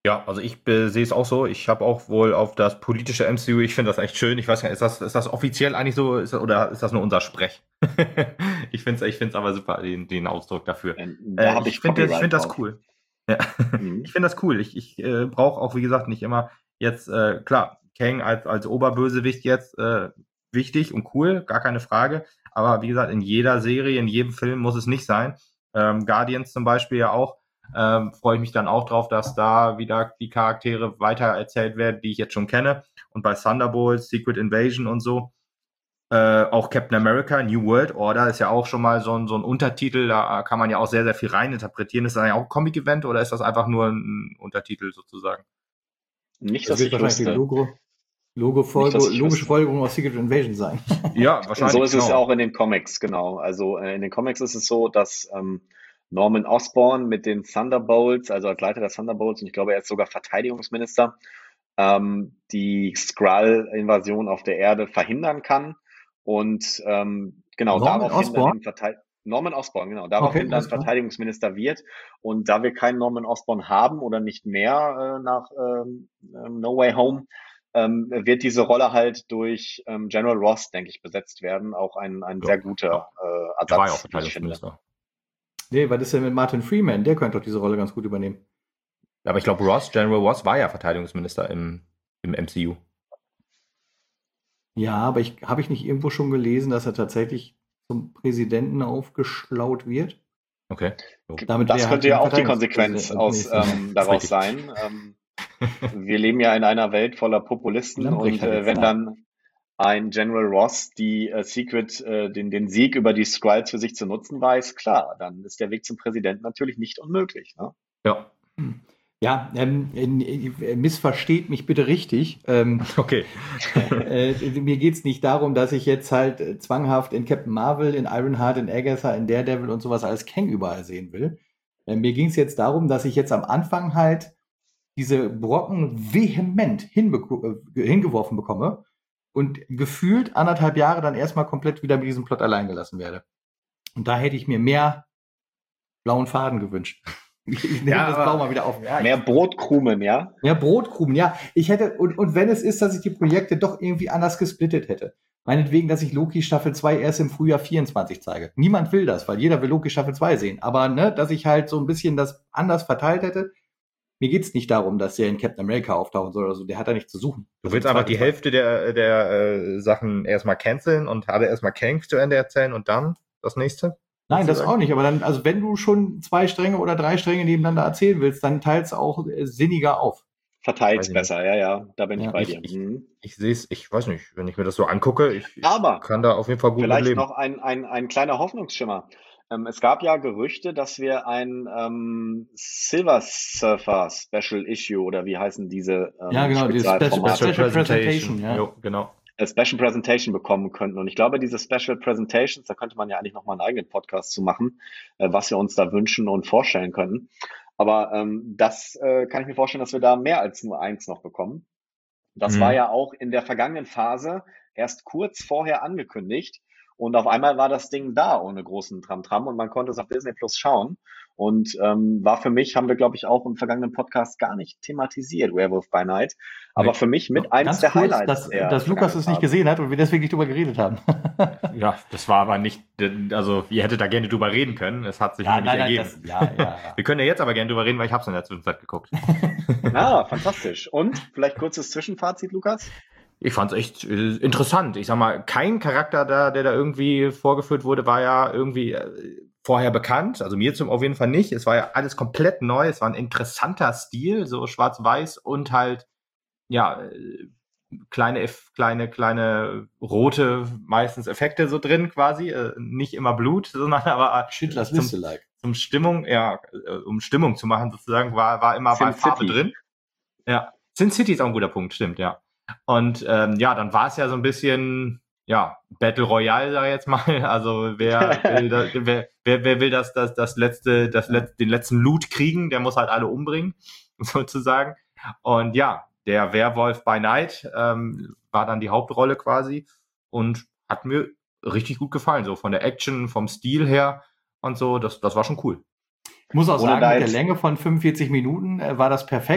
Ja, also ich äh, sehe es auch so. Ich habe auch wohl auf das politische M C U, ich finde das echt schön. Ich weiß nicht, ist das, ist das offiziell eigentlich so ist das, oder ist das nur unser Sprech? ich finde es ich find's aber super, den, den Ausdruck dafür. Ähm, da Äh, habe ich ich finde ich Copyright find das drauf. cool. Ja. Mhm. Ich finde das cool. Ich, ich äh, brauche auch, wie gesagt, nicht immer jetzt, äh, klar, Kang als, als Oberbösewicht jetzt äh, wichtig und cool, gar keine Frage. Aber wie gesagt, in jeder Serie, in jedem Film muss es nicht sein. Ähm, Guardians zum Beispiel ja auch. Ähm, freue ich mich dann auch drauf, dass da wieder die Charaktere weiter erzählt werden, die ich jetzt schon kenne. Und bei Thunderbolts, Secret Invasion und so, äh, auch Captain America, New World Order ist ja auch schon mal so ein, so ein Untertitel, da kann man ja auch sehr, sehr viel reininterpretieren. Ist das ja auch ein Comic-Event oder ist das einfach nur ein Untertitel sozusagen? Nicht, Das dass wird ich wahrscheinlich die wüsste. Logo, Logo Nicht, dass Folge, ich logische wüsste. Folgerung aus Secret Invasion sein. Ja, So wahrscheinlich, ist es ja genau. auch in den Comics, genau. Also äh, in den Comics ist es so, dass ähm, Norman Osborn mit den Thunderbolts, also als Leiter der Thunderbolts, und ich glaube, er ist sogar Verteidigungsminister, ähm, die Skrull-Invasion auf der Erde verhindern kann. Und ähm, genau Norman daraufhin dann Osborn? eben Verteid Norman Osborn, genau, Okay, daraufhin dann alles klar. Verteidigungsminister wird. Und da wir keinen Norman Osborn haben oder nicht mehr äh, nach ähm, ähm, No Way Home, ähm, wird diese Rolle halt durch ähm, General Ross, denke ich, besetzt werden. Auch ein, ein Ja, sehr guter ja. äh, Der war ja auch Ersatz, wie ich finde. Verteidigungsminister. Nee, was ist denn mit Martin Freeman? Der könnte doch diese Rolle ganz gut übernehmen. Ja, aber ich glaube, Ross, General Ross war ja Verteidigungsminister im, im M C U. Ja, aber ich habe ich nicht irgendwo schon gelesen, dass er tatsächlich zum Präsidenten aufgeschlaut wird? Okay. So. Damit Das wäre halt könnte ja ein auch die Konsequenz Verteidigungspräsident als aus nächstes. ähm, Das ist daraus richtig. sein. Ähm, wir leben ja in einer Welt voller Populisten Lambrecht und hat äh, jetzt wenn da. dann ein General Ross die äh, Secret, äh, den, den Sieg über die Skrulls für sich zu nutzen weiß, klar, dann ist der Weg zum Präsidenten natürlich nicht unmöglich. Ne? Ja, Hm. Ja, ähm, äh, missversteht mich bitte richtig. Ähm, okay. äh, mir geht's nicht darum, dass ich jetzt halt äh, zwanghaft in Captain Marvel, in Ironheart, in Agatha, in Daredevil und sowas als Kang überall sehen will. Äh, mir ging's jetzt darum, dass ich jetzt am Anfang halt diese Brocken vehement hinbeko- äh, hingeworfen bekomme und gefühlt anderthalb Jahre dann erstmal komplett wieder mit diesem Plot allein gelassen werde. Und da hätte ich mir mehr blauen Faden gewünscht. Ich, ich nehme Ja, das aber- Blau mal wieder auf. Ja, Mehr Brotkrumen, ja? mehr Brotkrumen, ja. Ich hätte, und, und wenn es ist, dass ich die Projekte doch irgendwie anders gesplittet hätte. Meinetwegen, dass ich Loki Staffel zwei erst im Frühjahr vierundzwanzig zeige. Niemand will das, weil jeder will Loki Staffel zwei sehen. Aber, ne, dass ich halt so ein bisschen das anders verteilt hätte. Mir geht's nicht darum, dass der in Captain America auftauchen soll oder so. Der hat da nichts zu suchen. Du willst einfach die Hälfte der, der äh, Sachen erstmal canceln und alle erstmal Kang zu Ende erzählen und dann das nächste? Nein, das sozusagen? auch nicht. Aber dann, also wenn du schon zwei Stränge oder drei Stränge nebeneinander erzählen willst, dann teilst auch äh, sinniger auf. Verteilt's Weiß ich besser, ja, ja, da bin ich Ja, bei Ich, dir. ich, Mhm. ich sehe es, ich weiß nicht, wenn ich mir das so angucke, ich, ich Aber kann da auf jeden Fall gut mit vielleicht leben. noch ein, ein, ein kleiner Hoffnungsschimmer. Ähm, es gab ja Gerüchte, dass wir ein ähm, Silver Surfer Special Issue oder wie heißen diese ähm, Ja, genau, die Special, Spezialformate, Special Presentation, ja. Jo, genau. eine Special Presentation bekommen könnten. Und ich glaube, diese Special Presentations, da könnte man ja eigentlich nochmal einen eigenen Podcast zu machen, äh, was wir uns da wünschen und vorstellen könnten. Aber ähm, das äh, kann ich mir vorstellen, dass wir da mehr als nur eins noch bekommen. Das Mhm. war ja auch in der vergangenen Phase erst kurz vorher angekündigt. Und auf einmal war das Ding da ohne großen Tramtram und man konnte es auf Disney Plus schauen. Und ähm, war für mich, haben wir, glaube ich, auch im vergangenen Podcast gar nicht thematisiert, Werewolf by Night. Aber Nee. für mich mit eins Ganz der kurz, Highlights. dass, der dass Lukas es nicht vergangenen gesehen hat und wir deswegen nicht drüber geredet haben. Ja, das war aber nicht, also ihr hättet da gerne drüber reden können, es hat sich nur nicht ergeben. das, ja, ja, ja. Wir können ja jetzt aber gerne drüber reden, weil ich hab's in der Zwischenzeit geguckt. Phase. Ah, fantastisch. Und vielleicht kurzes Zwischenfazit, Lukas? Ich fand's echt äh, interessant. Ich sag mal, kein Charakter da, der da irgendwie vorgeführt wurde, war ja irgendwie äh, vorher bekannt. Also mir zum auf jeden Fall nicht. Es war ja alles komplett neu. Es war ein interessanter Stil, so schwarz-weiß und halt, ja, äh, kleine, Eff- kleine, kleine rote, meistens Effekte so drin quasi. Äh, nicht immer Blut, sondern aber äh, Schindlers zum, Liste like. zum Stimmung, ja, äh, um Stimmung zu machen sozusagen, war, war immer Sin bei Farbe City. drin. Ja, Sin City ist auch ein guter Punkt, stimmt, ja. Und ähm, ja, dann war es ja so ein bisschen, ja, Battle Royale, sag ich jetzt mal. Also wer will, da, wer, wer, wer will das, das, das letzte, das Let, den letzten Loot kriegen, der muss halt alle umbringen, sozusagen. Und ja, der Werwolf by Night ähm, war dann die Hauptrolle quasi und hat mir richtig gut gefallen, so von der Action, vom Stil her und so. Das, das war schon cool. Ich muss auch Ohne sagen, da mit der jetzt- Länge von fünfundvierzig Minuten äh, war das perfekt.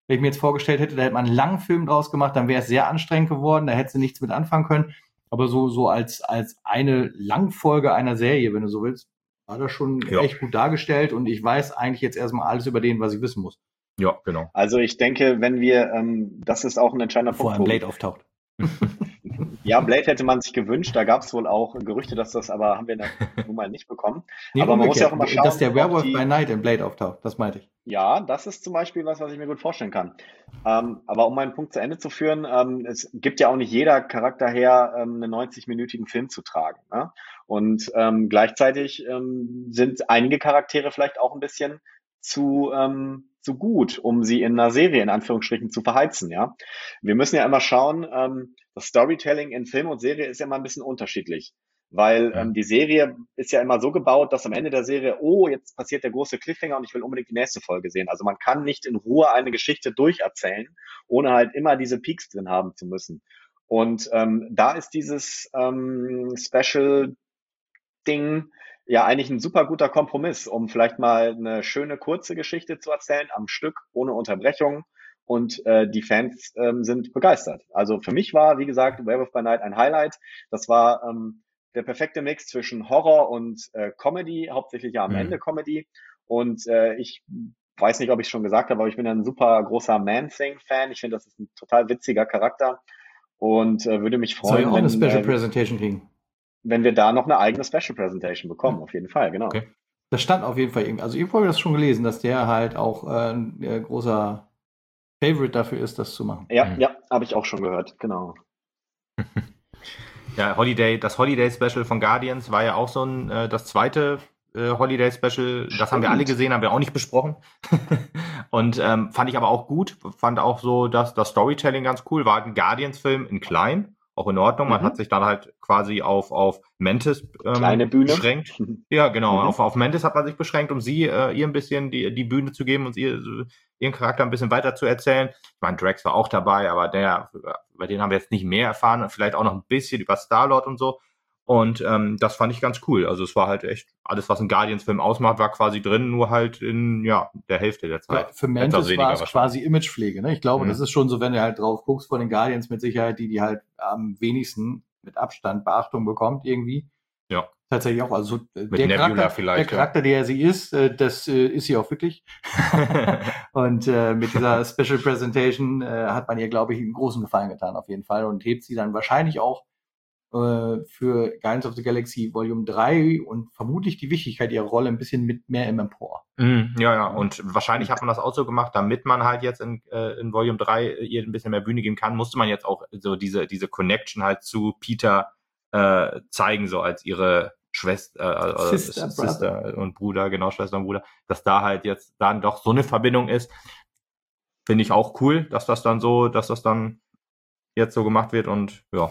Wenn ich mir jetzt vorgestellt hätte, da hätte man einen langen Film draus gemacht, dann wäre es sehr anstrengend geworden, da hätte sie nichts mit anfangen können. Aber so, so als, als eine Langfolge einer Serie, wenn du so willst, war das schon Ja. echt gut dargestellt und ich weiß eigentlich jetzt erstmal alles über den, was ich wissen muss. Ja, genau. Also ich denke, wenn wir, ähm, das ist auch ein entscheidender Bevor Punkt. ein Tobi. Blade auftaucht. Ja, Blade hätte man sich gewünscht, da gab es wohl auch Gerüchte, dass das, aber haben wir nun mal nicht bekommen. Nee, Aber man muss ja auch umgekehrt, immer schauen, dass der ob Werewolf die- by Night in Blade auftaucht, das meinte ich. Ja, das ist zum Beispiel was, was ich mir gut vorstellen kann. Ähm, aber um meinen Punkt zu Ende zu führen, ähm, es gibt ja auch nicht jeder Charakter her, ähm, einen neunzig-minütigen Film zu tragen. Ne? Und ähm, gleichzeitig ähm, sind einige Charaktere vielleicht auch ein bisschen zu, ähm, zu gut, um sie in einer Serie in Anführungsstrichen zu verheizen. Ja, wir müssen ja immer schauen, ähm, das Storytelling in Film und Serie ist ja immer ein bisschen unterschiedlich. Weil ähm, die Serie ist ja immer so gebaut, dass am Ende der Serie, oh, jetzt passiert der große Cliffhanger und ich will unbedingt die nächste Folge sehen. Also man kann nicht in Ruhe eine Geschichte durcherzählen, ohne halt immer diese Peaks drin haben zu müssen. Und ähm, da ist dieses ähm, Special-Ding ja eigentlich ein super guter Kompromiss, um vielleicht mal eine schöne kurze Geschichte zu erzählen am Stück, ohne Unterbrechung. Und äh, die Fans ähm, sind begeistert. Also für mich war, wie gesagt, Werewolf by Night ein Highlight. Das war ähm, der perfekte Mix zwischen Horror und äh, Comedy, hauptsächlich ja am Mhm. Ende Comedy. Und äh, ich weiß nicht, ob ich es schon gesagt habe, aber ich bin ein super großer Man-Thing-Fan. Ich finde, das ist ein total witziger Charakter und äh, würde mich Soll ja freuen, auch eine wenn, Special äh, Presentation kriegen. wenn wir da noch eine eigene Special Presentation bekommen. Auf jeden Fall, genau. Okay. Das stand auf jeden Fall irgendwie. Also irgendwo habe ich das schon gelesen, dass der halt auch äh, ein äh, großer Favorite dafür ist, das zu machen. Ja, Mhm. ja, habe ich auch schon gehört, genau. Ja, Holiday, das Holiday Special von Guardians war ja auch so ein, äh, das zweite äh, Holiday Special. Das haben wir alle Stimmt. gesehen, haben wir auch nicht besprochen. Und ähm, fand ich aber auch gut. Fand auch so, dass das Storytelling ganz cool war. Ein Guardians-Film in klein, auch in Ordnung. Man Mhm. hat sich dann halt quasi auf, auf Mantis ähm, Kleine Bühne. beschränkt. Ja, genau. Mhm. Auf, auf Mantis hat man sich beschränkt, um sie äh, ihr ein bisschen die, die Bühne zu geben und ihr, ihren Charakter ein bisschen weiter zu erzählen. Ich meine, Drax war auch dabei, aber der, bei denen haben wir jetzt nicht mehr erfahren. Vielleicht auch noch ein bisschen über Star-Lord und so. Und ähm, das fand ich ganz cool. Also es war halt echt, alles, was ein Guardians-Film ausmacht, war quasi drin, nur halt in ja der Hälfte der Zeit. Ja, für Etwas Mantis weniger war es wahrscheinlich. quasi Imagepflege. Ne? Ich glaube, Mhm. das ist schon so, wenn du halt drauf guckst, von den Guardians mit Sicherheit, die, die halt am wenigsten mit Abstand Beachtung bekommt irgendwie. Ja. Tatsächlich auch. Also äh, Mit der Nebula Charakter, vielleicht, der Charakter, der sie ist, äh, das äh, ist sie auch wirklich. Und äh, mit dieser Special Presentation äh, hat man ihr, glaube ich, einen großen Gefallen getan auf jeden Fall und hebt sie dann wahrscheinlich auch äh, für Guardians of the Galaxy Volume drei und vermutlich die Wichtigkeit ihrer Rolle ein bisschen mit mehr im Empor. Mm, ja, ja, und wahrscheinlich hat man das auch so gemacht, damit man halt jetzt in, äh, in Volume drei ihr ein bisschen mehr Bühne geben kann, musste man jetzt auch so diese, diese Connection halt zu Peter äh, zeigen, so als ihre Schwester, äh, Sister, Sister und Bruder, genau, Schwester und Bruder, dass da halt jetzt dann doch so eine Verbindung ist. Finde ich auch cool, dass das dann so, dass das dann jetzt so gemacht wird und ja.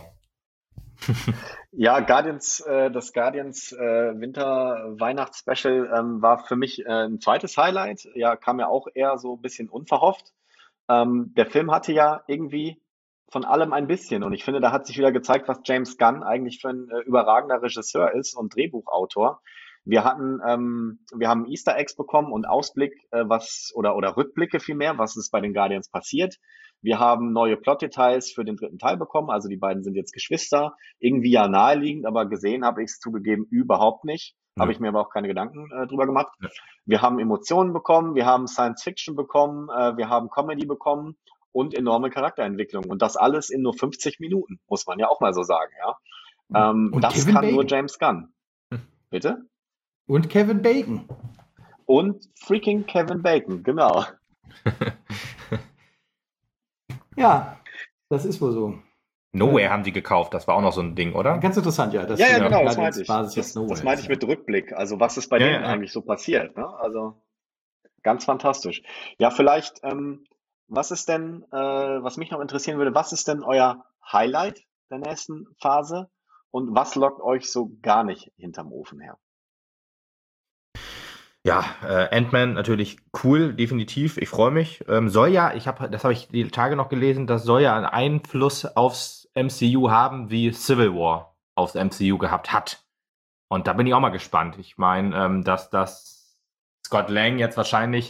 Ja, Guardians, äh, das Guardians äh, Winter-Weihnachts-Special ähm, war für mich äh, ein zweites Highlight. Ja, kam ja auch eher so ein bisschen unverhofft. Ähm, der Film hatte ja irgendwie von allem ein bisschen und ich finde, da hat sich wieder gezeigt, was James Gunn eigentlich für ein äh, überragender Regisseur ist und Drehbuchautor. Wir hatten, ähm, wir haben Easter Eggs bekommen und Ausblick, äh, was oder oder Rückblicke vielmehr, was ist bei den Guardians passiert. Wir haben neue Plotdetails für den dritten Teil bekommen, also die beiden sind jetzt Geschwister. Irgendwie ja naheliegend, aber gesehen habe ich es zugegeben überhaupt nicht. Ja. Habe ich mir aber auch keine Gedanken äh, drüber gemacht. Ja. Wir haben Emotionen bekommen, wir haben Science Fiction bekommen, äh, wir haben Comedy bekommen und enorme Charakterentwicklung. Und das alles in nur fünfzig Minuten, muss man ja auch mal so sagen, ja. Ähm, Und das Kevin kann nur Bacon. James Gunn. Bitte? Und Kevin Bacon. Und freaking Kevin Bacon, genau. Ja, das ist wohl so. Nowhere haben die gekauft, das war auch noch so ein Ding, oder? Ganz interessant, ja. Das Ja, ja, ist genau, das Guardians meinte ich. Basis Das, jetzt Nowhere das meinte ist, ich mit Rückblick. Also was ist bei Ja, denen ja, ja. eigentlich so passiert? Ne? Also ganz fantastisch. Ja, vielleicht, ähm, was ist denn, äh, was mich noch interessieren würde, was ist denn euer Highlight der nächsten Phase und was lockt euch so gar nicht hinterm Ofen her? Ja, äh, Ant-Man natürlich cool, definitiv. Ich freue mich. Ähm, soll ja, ich habe, das habe ich die Tage noch gelesen, das soll ja einen Einfluss aufs M C U haben, wie Civil War aufs M C U gehabt hat. Und da bin ich auch mal gespannt. Ich meine, ähm, dass dass Scott Lang jetzt wahrscheinlich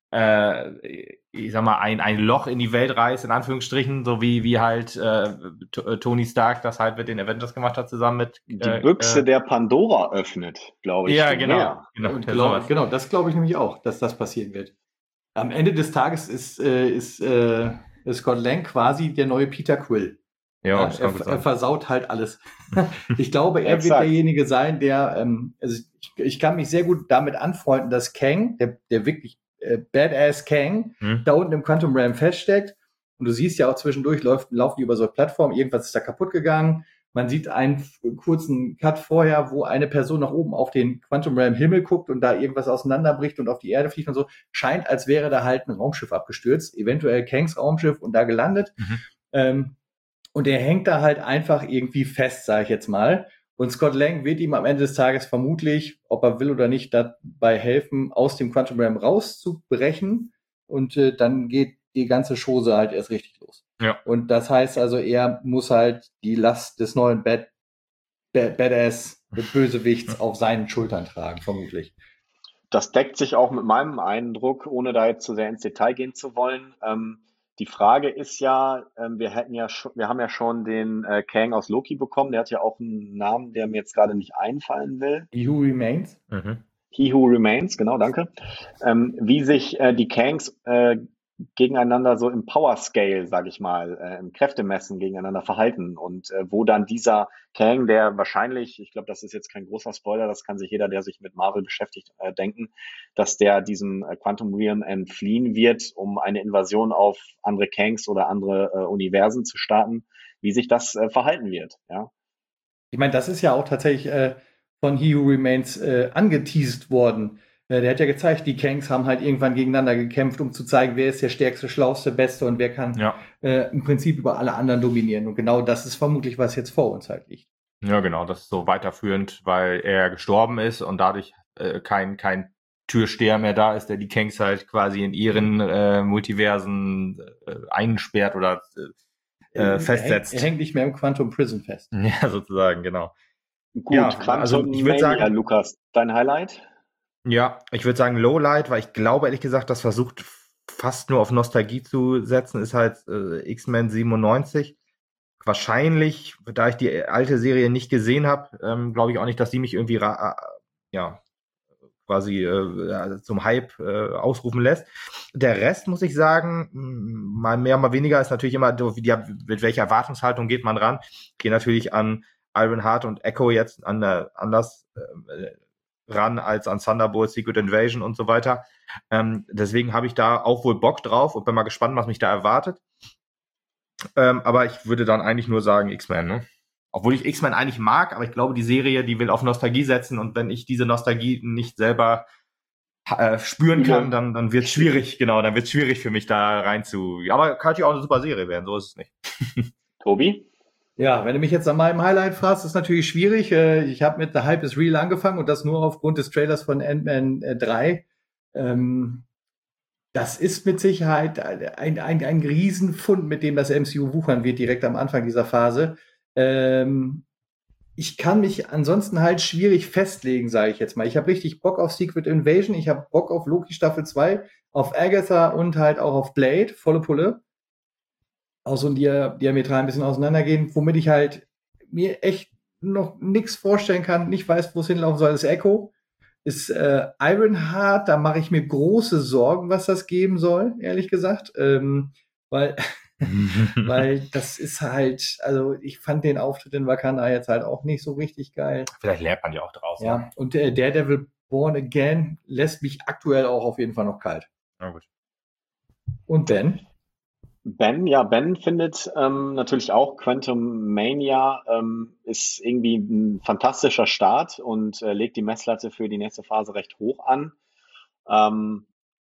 äh, ich sag mal, ein, ein Loch in die Welt reißt, in Anführungsstrichen, so wie, wie halt äh, T- Tony Stark das halt mit den Avengers gemacht hat, zusammen mit Die äh, Büchse äh, der Pandora öffnet, glaube ich, ja, schon genau, mehr. genau, Und ja, glaub, sowas. genau, das glaube ich nämlich auch, dass das passieren wird. Am Ende des Tages ist, äh, ist äh, Scott Lang quasi der neue Peter Quill. Ja, Ja, das er, kann gut er sein. versaut halt alles. Ich glaube, er wird Exakt. derjenige sein, der, ähm, also ich, ich kann mich sehr gut damit anfreunden, dass Kang, der, der wirklich äh, Badass Kang, Hm? da unten im Quantum Realm feststeckt. Und du siehst ja auch zwischendurch, läuft, laufen die über so eine Plattform, irgendwas ist da kaputt gegangen. Man sieht einen f- kurzen Cut vorher, wo eine Person nach oben auf den Quantum Realm Himmel guckt und da irgendwas auseinanderbricht und auf die Erde fliegt und so. Scheint, als wäre da halt ein Raumschiff abgestürzt, eventuell Kangs Raumschiff und da gelandet. Mhm. Ähm, und er hängt da halt einfach irgendwie fest, sage ich jetzt mal. Und Scott Lang wird ihm am Ende des Tages vermutlich, ob er will oder nicht, dabei helfen, aus dem Quantum Realm rauszubrechen. Und äh, dann geht die ganze Chose halt erst richtig los. Ja. Und das heißt also, er muss halt die Last des neuen Bad, Bad, Badass Bösewichts auf seinen Schultern tragen, vermutlich. Das deckt sich auch mit meinem Eindruck, ohne da jetzt zu sehr ins Detail gehen zu wollen. Ähm, die Frage ist ja, ähm, wir hätten ja schon, wir haben ja schon den äh, Kang aus Loki bekommen. Der hat ja auch einen Namen, der mir jetzt gerade nicht einfallen will. He Who Remains. Mhm. He Who Remains, genau, danke. Ähm, wie sich äh, die Kangs äh, gegeneinander so im Power Scale, sage ich mal, äh, im Kräftemessen gegeneinander verhalten und äh, wo dann dieser Kang, der wahrscheinlich, ich glaube, das ist jetzt kein großer Spoiler, das kann sich jeder, der sich mit Marvel beschäftigt, äh, denken, dass der diesem äh, Quantum Realm entfliehen wird, um eine Invasion auf andere Kangs oder andere äh, Universen zu starten, wie sich das äh, verhalten wird, ja. Ich meine, das ist ja auch tatsächlich äh, von He Who Remains äh, angeteased worden. Äh, der hat ja gezeigt, die Kangs haben halt irgendwann gegeneinander gekämpft, um zu zeigen, wer ist der stärkste, schlauste, beste und wer kann Ja. äh, im Prinzip über alle anderen dominieren. Und genau das ist vermutlich, was jetzt vor uns halt liegt. Ja, genau, das ist so weiterführend, weil er gestorben ist und dadurch äh, kein, kein Türsteher mehr da ist, der die Kangs halt quasi in ihren äh, Multiversen äh, einsperrt oder äh, Er, festsetzt. hängt, er hängt nicht mehr im Quantum Prison fest. Ja, sozusagen, genau. Gut, Ja, Quantum also ich würd Mania, sagen- Lukas, dein Highlight? Ja, ich würde sagen Lowlight, weil ich glaube, ehrlich gesagt, das versucht fast nur auf Nostalgie zu setzen, ist halt äh, X-Men siebenundneunzig. Wahrscheinlich, da ich die alte Serie nicht gesehen habe, ähm, glaube ich auch nicht, dass die mich irgendwie ra- äh, ja quasi äh, zum Hype äh, ausrufen lässt. Der Rest, muss ich sagen, m- mal mehr, mal weniger, ist natürlich immer, so, wie die, mit welcher Erwartungshaltung geht man ran. Ich gehe natürlich an Ironheart und Echo jetzt an, äh, anders äh, ran als an Thunderbolt, Secret Invasion und so weiter. Ähm, deswegen habe ich da auch wohl Bock drauf und bin mal gespannt, was mich da erwartet. Ähm, aber ich würde dann eigentlich nur sagen X-Men, ne? Obwohl ich X-Men eigentlich mag, aber ich glaube, die Serie, die will auf Nostalgie setzen und wenn ich diese Nostalgie nicht selber äh, spüren Fühle. kann, dann, dann wird es schwierig, genau, dann wird es schwierig für mich da rein zu. Aber kann natürlich auch eine super Serie werden, so ist es nicht. Tobi? Ja, wenn du mich jetzt an meinem Highlight fragst, ist natürlich schwierig. Äh, Ich habe mit The Hype is Real angefangen und das nur aufgrund des Trailers von Ant-Man äh, drei. Ähm, Das ist mit Sicherheit ein, ein, ein Riesenfund, mit dem das M C U wuchern wird, direkt am Anfang dieser Phase. Ähm, ich kann mich ansonsten halt schwierig festlegen, sage ich jetzt mal. Ich habe richtig Bock auf Secret Invasion, ich habe Bock auf Loki Staffel zwei, auf Agatha und halt auch auf Blade, volle Pulle. Auch so dia diametral ein bisschen auseinandergehen, womit ich halt mir echt noch nichts vorstellen kann, nicht weiß, wo es hinlaufen soll, ist Echo. Ist äh, Ironheart, da mache ich mir große Sorgen, was das geben soll, ehrlich gesagt. Ähm, weil, weil das ist halt, also ich fand den Auftritt in Wakanda jetzt halt auch nicht so richtig geil. Vielleicht lernt man ja auch draus. Ne? Ja, und äh, Daredevil Born Again lässt mich aktuell auch auf jeden Fall noch kalt. Na gut. Und Ben? Ben, ja, Ben findet ähm, natürlich auch Quantum Mania ähm, ist irgendwie ein fantastischer Start und äh, legt die Messlatte für die nächste Phase recht hoch an. Ähm,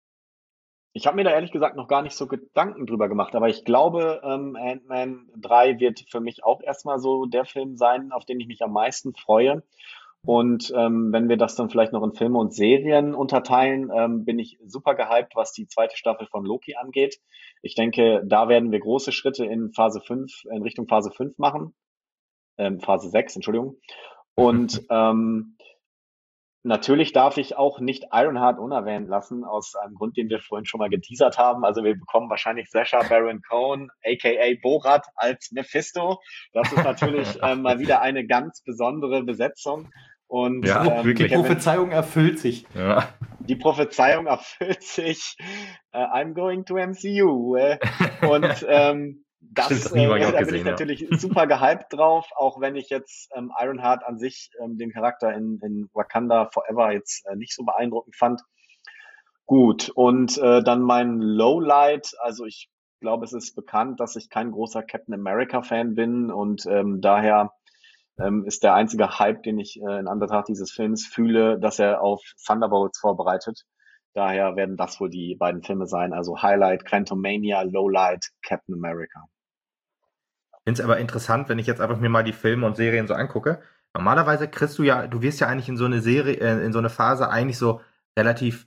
ich habe mir da ehrlich gesagt noch gar nicht so Gedanken drüber gemacht, aber ich glaube, ähm, Ant-Man drei wird für mich auch erstmal so der Film sein, auf den ich mich am meisten freue. Und ähm, wenn wir das dann vielleicht noch in Filme und Serien unterteilen, ähm, bin ich super gehypt, was die zweite Staffel von Loki angeht. Ich denke, da werden wir große Schritte in Phase fünf, in Richtung Phase fünf machen. Ähm, Phase sechs, Entschuldigung. Und ähm, natürlich darf ich auch nicht Ironheart unerwähnt lassen, aus einem Grund, den wir vorhin schon mal geteasert haben. Also wir bekommen wahrscheinlich Sacha Baron Cohen, aka Borat, als Mephisto. Das ist natürlich äh, mal wieder eine ganz besondere Besetzung. Und Ja, ähm, Die wirklich. Kevin, Prophezeiung erfüllt sich. Ja. die Prophezeiung erfüllt sich. Äh, I'm going to M C U. Äh, und ähm, das, Stimmt, das Meme habe ich äh, auch da bin gesehen, ich ja. natürlich super gehypt drauf, auch wenn ich jetzt ähm, Ironheart an sich, ähm, den Charakter in, in Wakanda Forever jetzt äh, nicht so beeindruckend fand. Gut, und äh, dann mein Lowlight, also ich glaube, es ist bekannt, dass ich kein großer Captain America-Fan bin und ähm, daher ähm, ist der einzige Hype, den ich äh, in Anbetracht dieses Films fühle, dass er auf Thunderbolts vorbereitet. Daher werden das wohl die beiden Filme sein, also Highlight Quantumania, Lowlight Captain America. Ich finde es aber interessant, wenn ich jetzt einfach mir mal die Filme und Serien so angucke. Normalerweise kriegst du ja, du wirst ja eigentlich in so eine Serie, äh, in so eine Phase eigentlich so relativ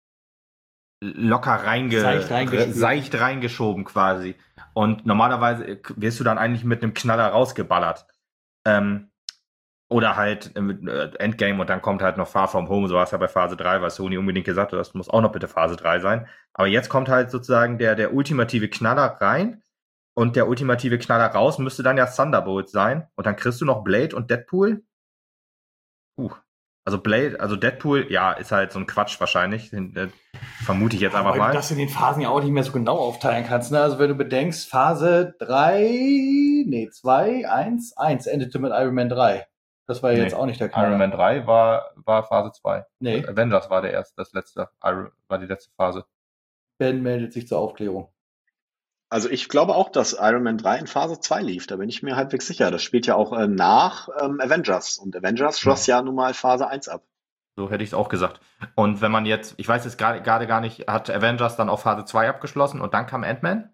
locker reinge Seicht reingeschoben. seicht reingeschoben quasi. Und normalerweise wirst du dann eigentlich mit einem Knaller rausgeballert. Ähm, oder halt mit äh, Endgame und dann kommt halt noch Far From Home, so war es ja bei Phase drei, weil Sony unbedingt gesagt hat, das muss auch noch bitte Phase drei sein. Aber jetzt kommt halt sozusagen der, der ultimative Knaller rein und der ultimative Knaller raus müsste dann ja Thunderbolt sein. Und dann kriegst du noch Blade und Deadpool. Uh. Also Blade, also Deadpool, ja, ist halt so ein Quatsch wahrscheinlich. Den, äh, vermute ich jetzt einfach Weil mal. du das in den Phasen ja auch nicht mehr so genau aufteilen kannst. Ne? Also wenn du bedenkst, Phase drei, nee, zwei, eins, eins endete mit Iron Man drei. Das war ja Nee, jetzt auch nicht der Knaller. Iron Man drei war, war Phase zwei. Nee, Avengers war der erste, das letzte, Iron, war die letzte Phase. Ben meldet sich zur Aufklärung. Also ich glaube auch, dass Iron Man drei in Phase zwei lief. Da bin ich mir halbwegs sicher. Das spielt ja auch äh, nach ähm, Avengers. Und Avengers schloss ja nun mal Phase eins ab. So hätte ich es auch gesagt. Und wenn man jetzt, ich weiß jetzt gerade gerade gar nicht, hat Avengers dann auf Phase zwei abgeschlossen und dann kam Ant-Man?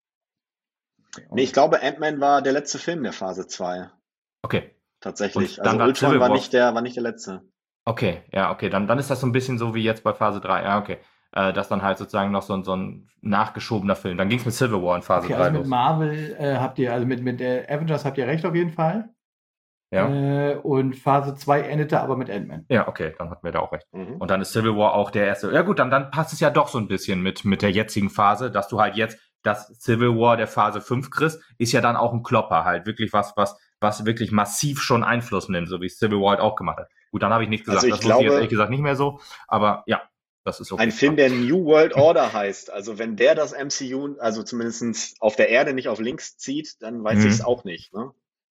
Nee, ich glaube, Ant-Man war der letzte Film der Phase zwei. Okay. Tatsächlich. Und dann Also war Ultron Civil war War. nicht der, war nicht der letzte. Okay, ja, okay. Dann, dann ist das so ein bisschen so wie jetzt bei Phase drei. Ja, okay. Äh, das dann halt sozusagen noch so, ein- so ein nachgeschobener Film. Dann ging es mit Civil War in Phase Okay, drei also mit los. Marvel äh, habt ihr, also mit, mit äh, Avengers habt ihr recht auf jeden Fall. Ja. Äh, und Phase zwei endete aber mit Ant-Man. Ja, okay, dann hatten wir da auch recht. Mhm. Und dann ist Civil War auch der erste. Ja gut, dann, dann passt es ja doch so ein bisschen mit, mit der jetzigen Phase, dass du halt jetzt das Civil War der Phase fünf kriegst, ist ja dann auch ein Klopper halt. Wirklich was, was, was wirklich massiv schon Einfluss nimmt, so wie Civil War halt auch gemacht hat. Gut, dann habe ich nichts gesagt. Also ich das wusste ich jetzt glaube- ehrlich gesagt nicht mehr so. Aber ja, das ist okay. Ein Film, der New World Order heißt. Also wenn der das M C U, also zumindest auf der Erde nicht auf links zieht, dann weiß Mhm. ich es auch nicht. Ne?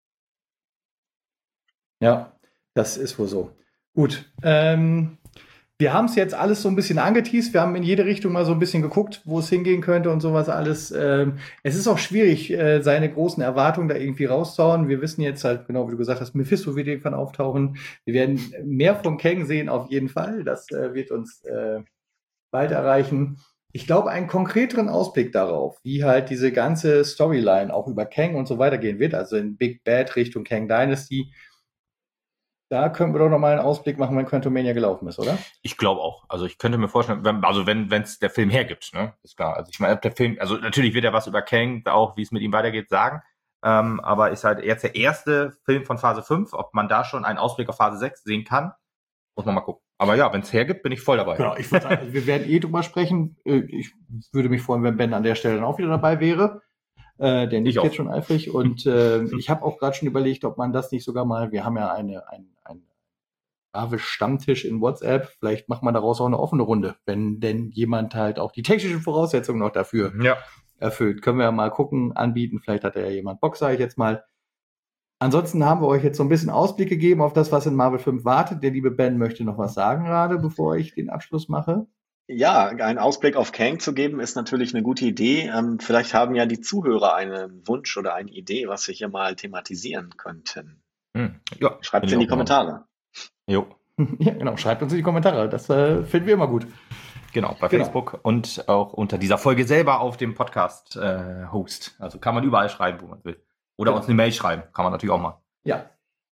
Ja, das ist wohl so. Gut, ähm, wir haben es jetzt alles so ein bisschen angeteased. Wir haben in jede Richtung mal so ein bisschen geguckt, wo es hingehen könnte und sowas alles. Ähm, es ist auch schwierig, äh, seine großen Erwartungen da irgendwie rauszuhauen. Wir wissen jetzt halt, genau wie du gesagt hast, Mephisto wird irgendwann auftauchen. Wir werden mehr von Kang sehen auf jeden Fall. Das äh, wird uns äh, bald erreichen. Ich glaube, einen konkreteren Ausblick darauf, wie halt diese ganze Storyline auch über Kang und so weiter gehen wird, also in Big Bad Richtung Kang Dynasty, da können wir doch noch mal einen Ausblick machen, wenn Quantumania gelaufen ist, oder? Ich glaube auch. Also ich könnte mir vorstellen, wenn, also wenn wenn es der Film hergibt, ne, ist klar. Also ich meine, der Film, also natürlich wird er was über Kang, auch wie es mit ihm weitergeht, sagen. Ähm, aber ist halt jetzt der erste Film von Phase fünf. Ob man da schon einen Ausblick auf Phase sechs sehen kann, muss man mal gucken. Aber ja, wenn es hergibt, bin ich voll dabei. Genau, ich würde sagen, also wir werden eh drüber sprechen. Äh, Ich würde mich freuen, wenn Ben an der Stelle dann auch wieder dabei wäre. Äh, der nickt auch. jetzt schon eifrig. Und äh, ich habe auch gerade schon überlegt, ob man das nicht sogar mal, wir haben ja eine, ein, ein Marvel-Stammtisch in WhatsApp, vielleicht macht man daraus auch eine offene Runde, wenn denn jemand halt auch die technischen Voraussetzungen noch dafür Ja. erfüllt. Können wir ja mal gucken, anbieten. Vielleicht hat ja jemand Bock, sage ich jetzt mal. Ansonsten haben wir euch jetzt so ein bisschen Ausblick gegeben auf das, was in Marvel fünf wartet. Der liebe Ben möchte noch was sagen gerade, bevor ich den Abschluss mache. Ja, einen Ausblick auf Kang zu geben, ist natürlich eine gute Idee. Ähm, vielleicht haben ja die Zuhörer einen Wunsch oder eine Idee, was wir hier mal thematisieren könnten. Hm. Ja. Schreibt es bin in ich die auch mal. Kommentare. Jo. Ja, genau. Schreibt uns in die Kommentare. Das äh, finden wir immer gut. Genau, bei Genau. Facebook und auch unter dieser Folge selber auf dem Podcast-Host. also kann man überall schreiben, wo man will. Oder Genau. uns eine Mail schreiben, kann man natürlich auch mal. Ja.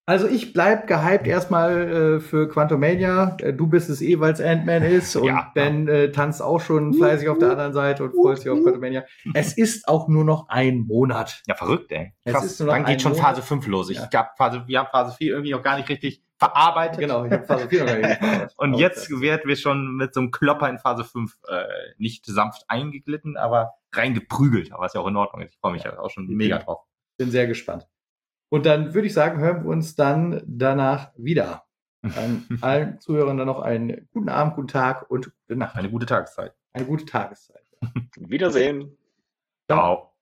Also ich bleib gehypt erstmal äh, für Quantumania. Äh, du bist es eh, weil es Ant-Man ist. Und Ja. Ben äh, tanzt auch schon fleißig auf der anderen Seite und freut sich auf Quantumania. Es ist auch nur noch ein Monat. Ja, verrückt, ey. Es Krass. ist nur noch Dann geht ein schon Monat. Phase fünf los. Ich Ja. gab Phase, wir haben Phase vier irgendwie noch gar nicht richtig verarbeitet. Genau, ich habe Phase vier noch gar nicht verarbeitet. Und Aber jetzt das- werden wir schon mit so einem Klopper in Phase fünf äh, nicht sanft eingeglitten, aber reingeprügelt. Aber ist ja auch in Ordnung. Ich freue mich ja auch schon mega drauf. bin sehr gespannt. Und dann würde ich sagen, hören wir uns dann danach wieder. An allen Zuhörern dann noch einen guten Abend, guten Tag und gute Nacht. Eine gute Tageszeit. Eine gute Tageszeit. Wiedersehen. Ciao.